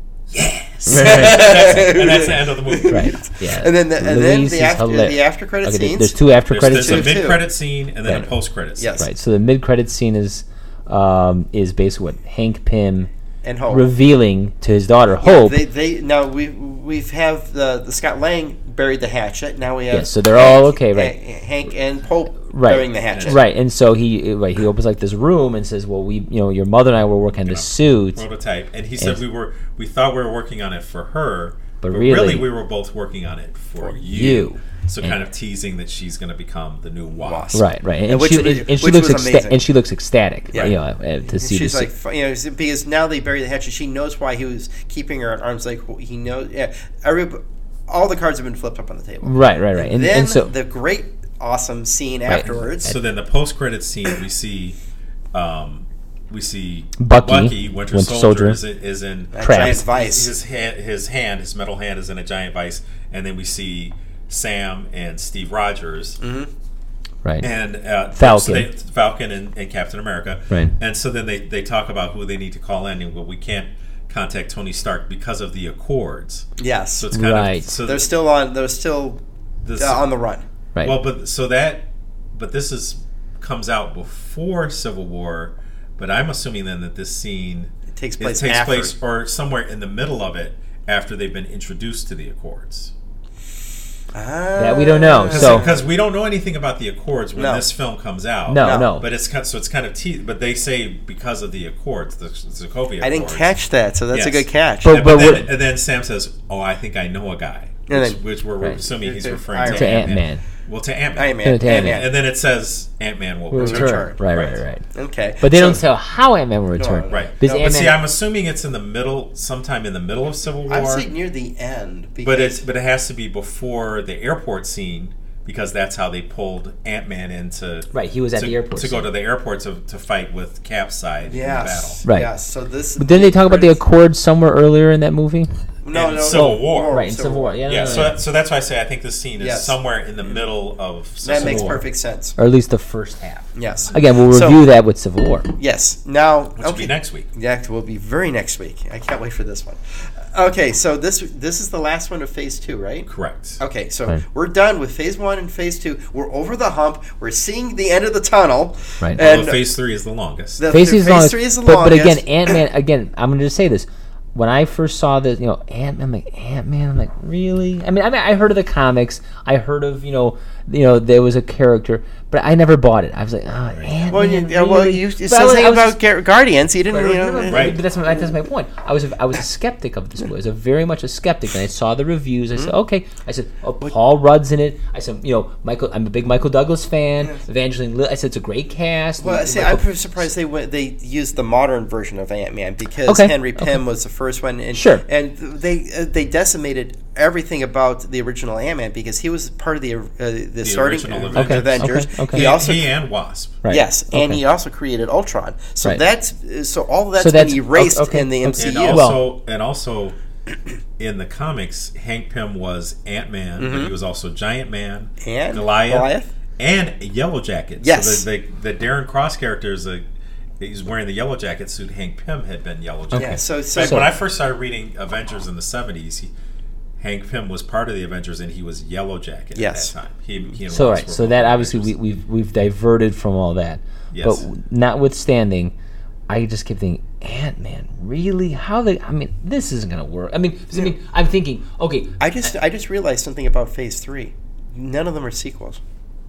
Yes. Right. That's- and that's the end of the movie. Right. Yeah. And then the, and then Luis the is after hilarious. the after credit Okay, there- scenes. there's two after There's, credit there's a scenes. Two, too. mid-credit scene and then Right. a post-credit scene. Yes. Right. So the mid credit scene is um, is basically what Hank Pym and Hope. revealing to his daughter Yeah, Hope. They, they now we we've have the the Scott Lang buried the hatchet. Now we have Yeah, so they're all okay, right. Ha- Hank and Pope Right. burying the hatchet. Right, and so he right he opens like this room and says, "Well, we you know your mother and I were working on this suit." Prototype, and he said And- we were we thought we were working on it for her, But but, really- really, we were both working on it for, For you. you. So And- kind of teasing that she's going to become the new Wasp. Wasp. Right, right, and, which she, was- and, and she which looks was ecsta- amazing. and she looks ecstatic, Yeah. you know, uh, to see She's this. like, fu- you know, because now they bury the hatchet. She knows why he was keeping her at arm's length. He knows. Yeah, every, all the cards have been flipped up on the table. right, right, right, and, then and so the great, awesome scene afterwards. So then the post-credit scene, we see, um, we see Bucky, Winter, Winter Soldier, Soldier. is, in- is in That Trapped. giant vice. His hand, his hand, his metal hand is in a giant vice, and then we see Sam and Steve Rogers. right, And uh, Falcon. so they, Falcon and, and Captain America. Right. And so then they, they talk about who they need to call in, and well, we can't contact Tony Stark because of the Accords. Yes, So it's kind Right. of so they're still on. They're still this, uh, on the run. right. well, but so that but this is comes out before Civil War, but I'm assuming then that this scene It takes it place. takes after. place or somewhere in the middle of it after they've been introduced to the Accords. That we don't know. So- Because we don't know anything about the Accords when No. this film comes out. no, no. no, But it's kind so it's kind of te- but they say because of the Accords, the Sokovia Accords. I didn't catch that, so that's a Yes. good catch. But- And, but then, what- and then Sam says, "Oh, I think I know a guy," And which, then- which we're, Right. assuming he's To referring Iron to, to Ant Ant Man. Man. Well, to Ant Man. Ant-Man. To Ant-Man. Ant-Man. And then it says Ant Man will will return. return. Right, right, right, right. Okay, But they So- don't tell how Ant Man will return. Right. Because No, But see, Ant-Man- I'm assuming it's in the middle, sometime in the middle of Civil War. I would say near the end. Because But it's but it has to be before the airport scene because that's how they pulled Ant Man into Right, he was at to, the airport to go scene. to the airport to, to fight with Cap's side in the battle. yes, Right. Yes. So this. But didn't they talk about the Accords somewhere earlier in that movie? No, in no, Civil no, War. Right, in Civil War. Yeah, no, Yeah, no, so no. that, so that's why I say I think this scene is Yes. somewhere in the middle of Civil That makes War. perfect sense. Or at least the first half. Yes. Again, we'll So- review that with Civil War. Yes. Now, Which will okay. be next week. Yeah, it will be very next week. I can't wait for this one. Okay, so this this is the last one of Phase Two, right? Correct. Okay, so Right. we're done with Phase One and Phase Two. We're over the hump. We're seeing the end of the tunnel. Right. And Although Phase Three is the longest. the, Phase the is Phase long, Three is the but, but longest. again, Ant Man. Again, I'm going to just say this: when I first saw this, you know, Ant Man, I'm like Ant Man. I'm like, really? I mean, I mean, I heard of the comics. I heard of you know, you know, there was a character, but I never bought it. I was like, oh, Ant Man. well, you, yeah, well, you, it But I says was- something I was about just- Gar- Guardians. You didn't, Right, you right, know. right, Right. But that's my, that's my point. I was a, I was a skeptic of this movie. I was a very much a skeptic, and I saw the reviews. I said, okay. I said, oh, Paul Rudd's in it. I said, you know, Michael. I'm a big Michael Douglas fan. Yes. Evangeline Lilly. I said, it's a great cast. Well, see, Michael- I'm pretty surprised they went, they used the modern version of Ant Man because Okay, Henry Pym okay. was the first one, and Sure. and they uh, they decimated everything about the original Ant Man because he was part of the uh, the, starting original uh, Avengers. Avengers. Okay, okay. He He, also he and Wasp. Right. yes, and Okay. he also created Ultron. So Right. that's so all of that's So that's- been erased okay, in the okay. M C U. And Well- also, and also, in the comics, Hank Pym was Ant Man, but he was also Giant Man, Mm-hmm. And Goliath, Goliath. and Yellow Jacket. Yes. So the, the, the Darren Cross character is a. He's wearing the Yellow Jacket suit. Hank Pym had been Yellow Jacket. Yeah, so Like so So- when I first started reading Avengers in the seventies, he, Hank Pym was part of the Avengers, and he was Yellow Jacket Yes. at that time. He, he and So Ross right, were so both that obviously we, Avengers. we've we've diverted from all that. Yes. But notwithstanding, I just kept thinking, Ant-Man, really? How they? I mean, this isn't gonna work. I mean, I mean, I'm thinking, okay, I just I just realized something about Phase Three. None of them are sequels.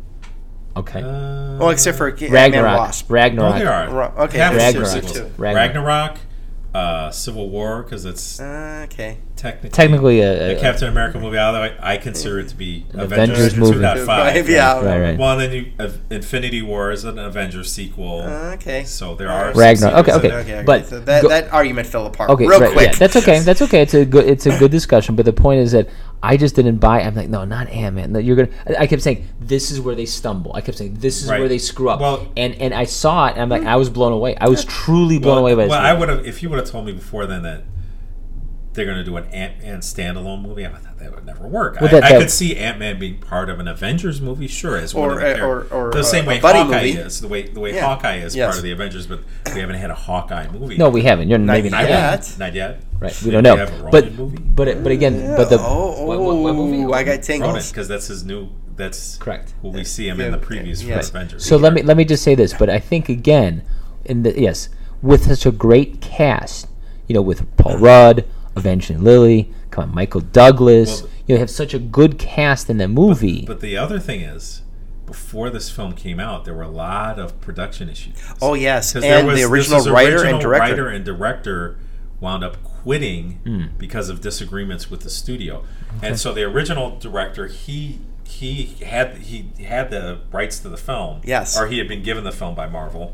okay, Uh, Well, except for Ant-Man Ragnarok, Wasp. no, Ragnarok, they are. Ra- okay, Half of them are Ragnarok. sequels. Too. Ragnarok. Ragnarok, uh, Civil War, because it's Uh, okay. technically Technically, a, the a Captain America movie. Although I, I consider it to be An Avengers, Avengers movie. two point five. Yeah. right, right. Well, then you, uh, Infinity War is an Avengers sequel. Uh, okay. So there are Ragnarok. some Okay, sequels okay. in Okay, But okay. So that, go- that argument fell apart Okay, real right, quick. yeah, that's okay. That's okay. It's a good. It's a good discussion. But the point is that I just didn't buy. I'm like, no, not Ant-Man. No, you're gonna. I I kept saying this is where they stumble. I kept saying this is Right. where they screw up. Well- and and I saw it, and I'm like, I was blown away. I was truly blown Well, away by this. well I movie. would have if you would have told me before then that they're going to do an Ant-Man standalone movie. I thought that would never work. Well, I, that- I that- could see Ant-Man being part of an Avengers movie, sure, as one Or- of the characters. or- or, the same uh, way a buddy Hawkeye movie. is, the way the way Yeah. Hawkeye is Yes. part of the Avengers, but we haven't had a Hawkeye movie. No, we haven't. You're maybe Not not yet. yet. not yet. Right, we Maybe don't know. have a Ronin But movie. but it- but again, but the oh, what, what, what oh, movie? I got tingles. because that's his new. That's Correct. Who we see him Yeah, in the previews yeah. for Avengers. So let me let me just say this, but I think again, in the yes, with such a great cast, you know, with Paul Rudd, Evangeline Lilly, come on, Michael Douglas, Well, you know, have such a good cast in the movie. But the other thing is, before this film came out, there were a lot of production issues. Oh, yes. 'Cause there And the this original was writer and original director. writer and director wound up quitting Hmm. because of disagreements with the studio. And so the original director, he he had he had the rights to the film. Yes. Or he had been given the film by Marvel.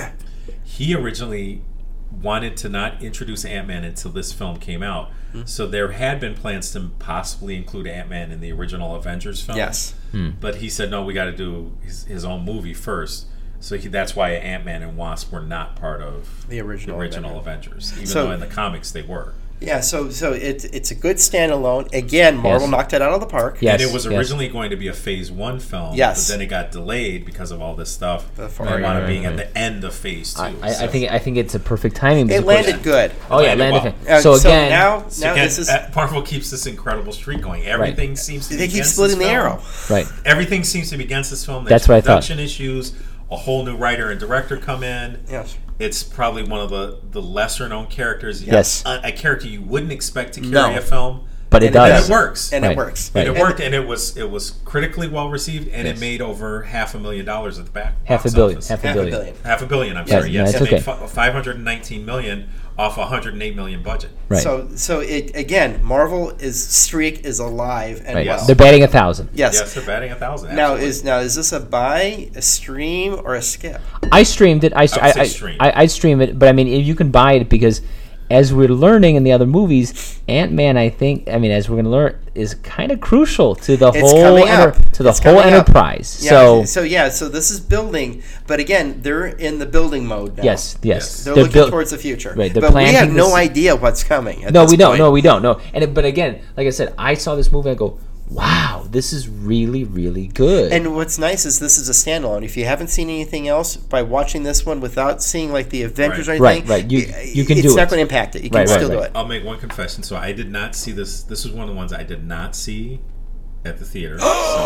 He originally wanted to not introduce Ant-Man until this film came out. Hmm. So there had been plans to possibly include Ant-Man in the original Avengers film. Yes. But he said, no, we got to do his, his own movie first. So he, that's why Ant-Man and Wasp were not part of The original original Avengers, even So- though in the comics they were. Yeah, so so it's it's a good standalone. Again, Marvel Yes. knocked it out of the park. Yes, and it was yes. originally going to be a Phase One film, Yes. but then it got delayed because of all this stuff. The And far- it wound Right, up being right, at the end of Phase Two. I, I, so. I think I think it's a perfect timing. It because, of course- landed good. Oh yeah, landed landed. well. Uh, So again, now So now again, this is uh, Marvel keeps this incredible streak going. Everything seems to they be keep against splitting this the film. arrow. right. Everything seems to be against this film. There's That's what I thought. production issues. A whole new writer and director come in. Yes. It's probably one of the, the lesser known characters. Yes. A, a character you wouldn't expect to carry No. a film. But it And it And does. it works. And Right. it works. Right. And it worked, and it was it was critically well received, and Yes. it made over half a million dollars at the back. Half a box billion. office. Half a Half a billion. billion. Half a billion. I'm Yes, sorry. no, Yes, that's it made okay. fi- five hundred nineteen million off a one hundred eight million budget. Right. So so it again, Marvel is streak is alive and right. well. They're batting a thousand. Yes. Yes, they're batting a thousand. Now absolutely. is now is this a buy, a stream, or a skip? I streamed it. I, I would say I, stream. I, I stream it, but I mean, you can buy it because, as we're learning in the other movies, Ant Man, I think, I mean, as we're going to learn, is kind of crucial to the It's whole coming enter- up. to the It's whole coming up. enterprise. Yeah, so so yeah, so this is building, but again, they're in the building mode now. yes, yes, Yes. They're, They're looking built- towards the future. Right, they're but we have planting no this- idea what's coming. At No, this we don't. point. No, we don't. No, and it, but again, like I said, I saw this movie. I go, wow, this is really, really good. And what's nice is this is a standalone. If you haven't seen anything else, by watching this one without seeing like the Avengers Right. or anything, Right, right. You- i- you can it's do not it. going to impact it. You can Right, right, still do right. it. I'll make one confession. So I did not see this. This was one of the ones I did not see at the theater.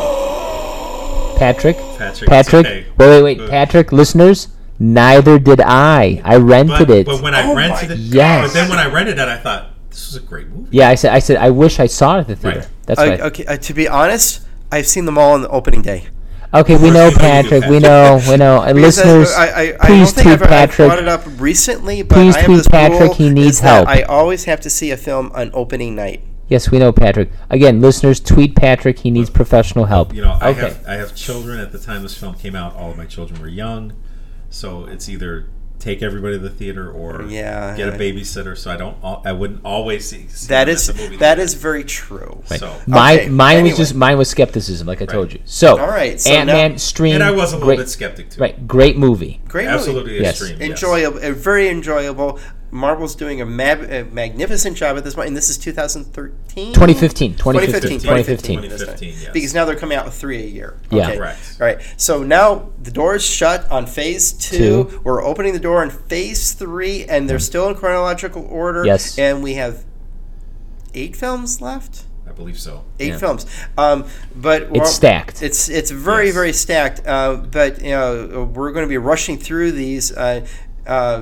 So Patrick, Patrick, Patrick, it's okay. wait, wait, wait, Good. Patrick, listeners, neither did I. I rented but, it. but when I Oh rented my it, Yes. but then when I rented it, I thought this was a great movie. yeah, I said, I said, I wish I saw it at the theater. Right. That's Uh, right. okay, uh, to be honest, I've seen them all on the opening day. Okay, we course know you know you do, Patrick. We Patrick. know, we know. And Because, uh, listeners, I, I, I please don't think tweet I've, I've Patrick. brought it up recently, but Please I have tweet this Patrick, rule he needs is that help. I always have to see a film on opening night. Yes, we know Patrick. Again, listeners, tweet Patrick. He needs professional help. You know, I okay. have I have children. At the time this film came out, all of my children were young, so it's either take everybody to the theater or Yeah, get a I- babysitter. So I don't. al- I wouldn't always see. see That them is at the movie that theater. is very true. Right. So My Okay, mine anyway. was just mine was skepticism, like I told Right. you. So, All right, so Ant Man now- stream. and I was a little great, bit skeptic too. Right, great movie. Great movie. Absolutely Yes. extreme. yes. Enjoyable, uh, very enjoyable. Marvel's doing a, mag- a magnificent job at this point, and this is two thousand thirteen? twenty fifteen, twenty fifteen, twenty twenty fifteen. fifteen. twenty fifteen, yes. Because now they're coming out with three a year. Yeah. Okay. Correct. All right. So now the door is shut on phase two. Two. We're opening the door on phase three, and they're still in chronological order. Yes. And we have eight films left. I believe so. Eight Yeah. films, um, but well, It's stacked. It's it's very Yes. very stacked. Uh, but you know, we're going to be rushing through these. Uh, uh,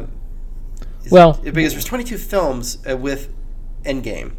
Well- because there's twenty-two films uh, with Endgame.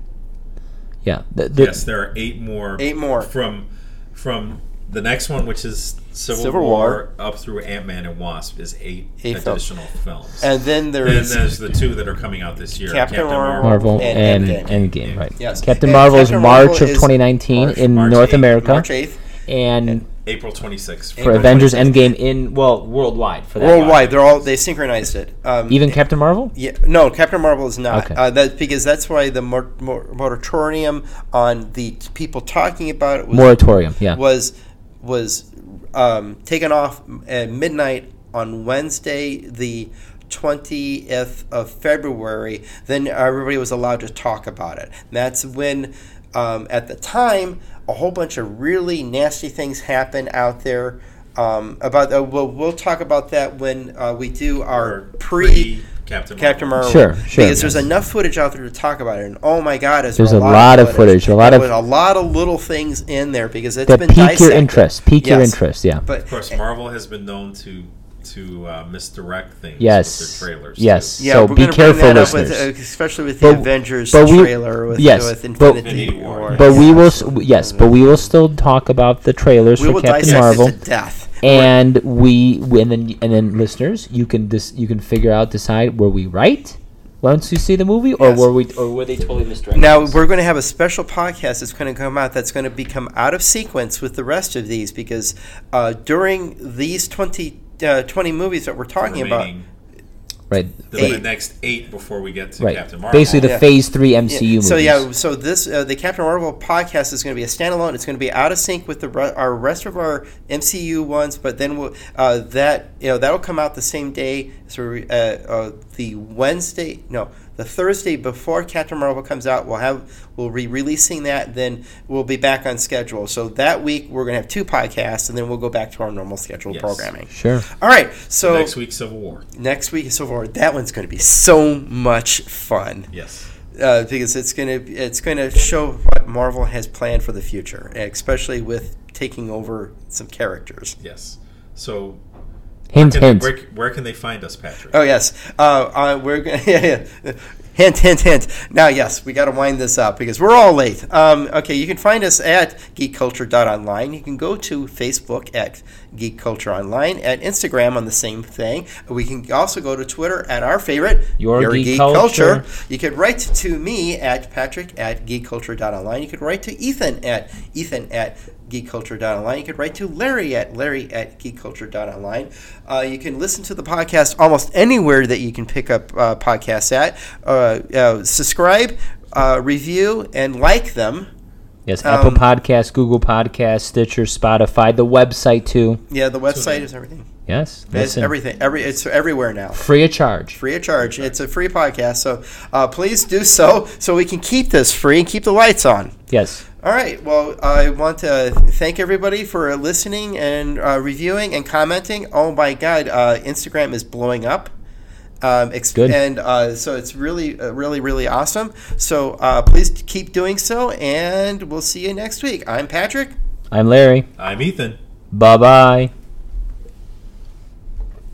Yeah. The, the, Yes, there are eight more. Eight more. from from the next one, which is Civil, Civil War, War. up through Ant-Man and Wasp, is eight, Eight films. additional films. And then there then is there's the two that are coming out this year: Captain Marvel Marvel and and Endgame. Endgame, right? Yes. Captain And Marvel is Captain March Marvel of is twenty nineteen March- in March North eighth. America, March eighth. and April twenty-sixth. for April Avengers twenty-sixth. Endgame in well worldwide for that. Worldwide, they're all they synchronized it. Um, Even Captain Marvel. Yeah, no, Captain Marvel is not. Okay. Uh, that because that's why the mor- mor- moratorium on the t- people talking about it was Moratorium. Yeah. was was um, taken off at midnight on Wednesday, the twentieth of February. Then everybody was allowed to talk about it. And that's when, um, at the time, a whole bunch of really nasty things happened out there. Um, about uh, we'll we'll talk about that when uh, we do our pre. Captain Captain Marvel. Sure, sure. Because there's enough footage out there to talk about it, and oh my God, is There's there a lot of footage, a lot There of- was a lot of little things in there because it's That been pique your dissected. interest. Pique your Yes. interest. Yeah. But Of course, Marvel has been known to to uh, misdirect things Yes. with their trailers. Yes. too. yeah, So we're be gonna careful, bring that up with, listeners. uh, especially with the But- Avengers but we- trailer with, yes, with but- Infinity Infinity War. War. But we will, Yes. s- yes, but we will still talk about the trailers we for will Captain dissect Marvel, it to death. and we, and then, and then, listeners, you can dis, you can figure out, decide were we right once you see the movie, or Yes. were we, or were they totally misdirected? Now we're going to have a special podcast that's going to come out that's going to become out of sequence with the rest of these because uh, during these twenty, uh, twenty movies that we're talking about, Remaining- right, The, Eight. the next eight before we get to right. Captain Marvel. Basically, the Yeah. Phase Three M C U Yeah, movies. so yeah, so this uh, the Captain Marvel podcast is going to be a standalone. It's going to be out of sync with the re- our rest of our M C U ones, but then we'll, uh, that you know that'll come out the same day. So uh, uh, the Wednesday, no, the Thursday before Captain Marvel comes out, we'll have we'll be releasing that. Then we'll be back on schedule. So that week we're going to have two podcasts, and then we'll go back to our normal scheduled Yes. programming. Sure. All right, so next week, Civil War. next week is Civil War. That one's going to be so much fun. Yes. Uh, because it's gonna it's gonna show what Marvel has planned for the future, especially with taking over some characters. Yes. So Hint, can, hint. Where, where can they find us, Patrick? Oh yes, uh, uh, we're gonna yeah, yeah. Hint, hint, hint. Now, yes, we got to wind this up because we're all late. Um, okay, you can find us at geek culture dot online. You can go to Facebook at Geek Culture Online, at Instagram on the same thing. We can also go to Twitter at our favorite, Your Geek Culture. You could write to me at Patrick at geek culture dot online. You could write to Ethan at Ethan at geek culture dot online. You could write to Larry at Larry at geek culture dot online. Uh, you can listen to the podcast almost anywhere that you can pick up uh, podcasts at. Uh, uh, subscribe, uh, review, and like them. Yes, Apple Um, Podcasts, Google Podcasts, Stitcher, Spotify, the website too. Yeah, the website in. is everything. Yes, It's listen, everything. Every it's everywhere now. free of charge. Free of charge. It's a free podcast, so uh, please do so so we can keep this free and keep the lights on. Yes. All right. Well, I want to thank everybody for listening and uh, reviewing and commenting. Oh my God, uh, Instagram is blowing up. Um, ex- Good. And uh, so it's really, uh, really, really awesome. So uh, please keep doing so, and we'll see you next week. I'm Patrick. I'm Larry. I'm Ethan. Bye bye.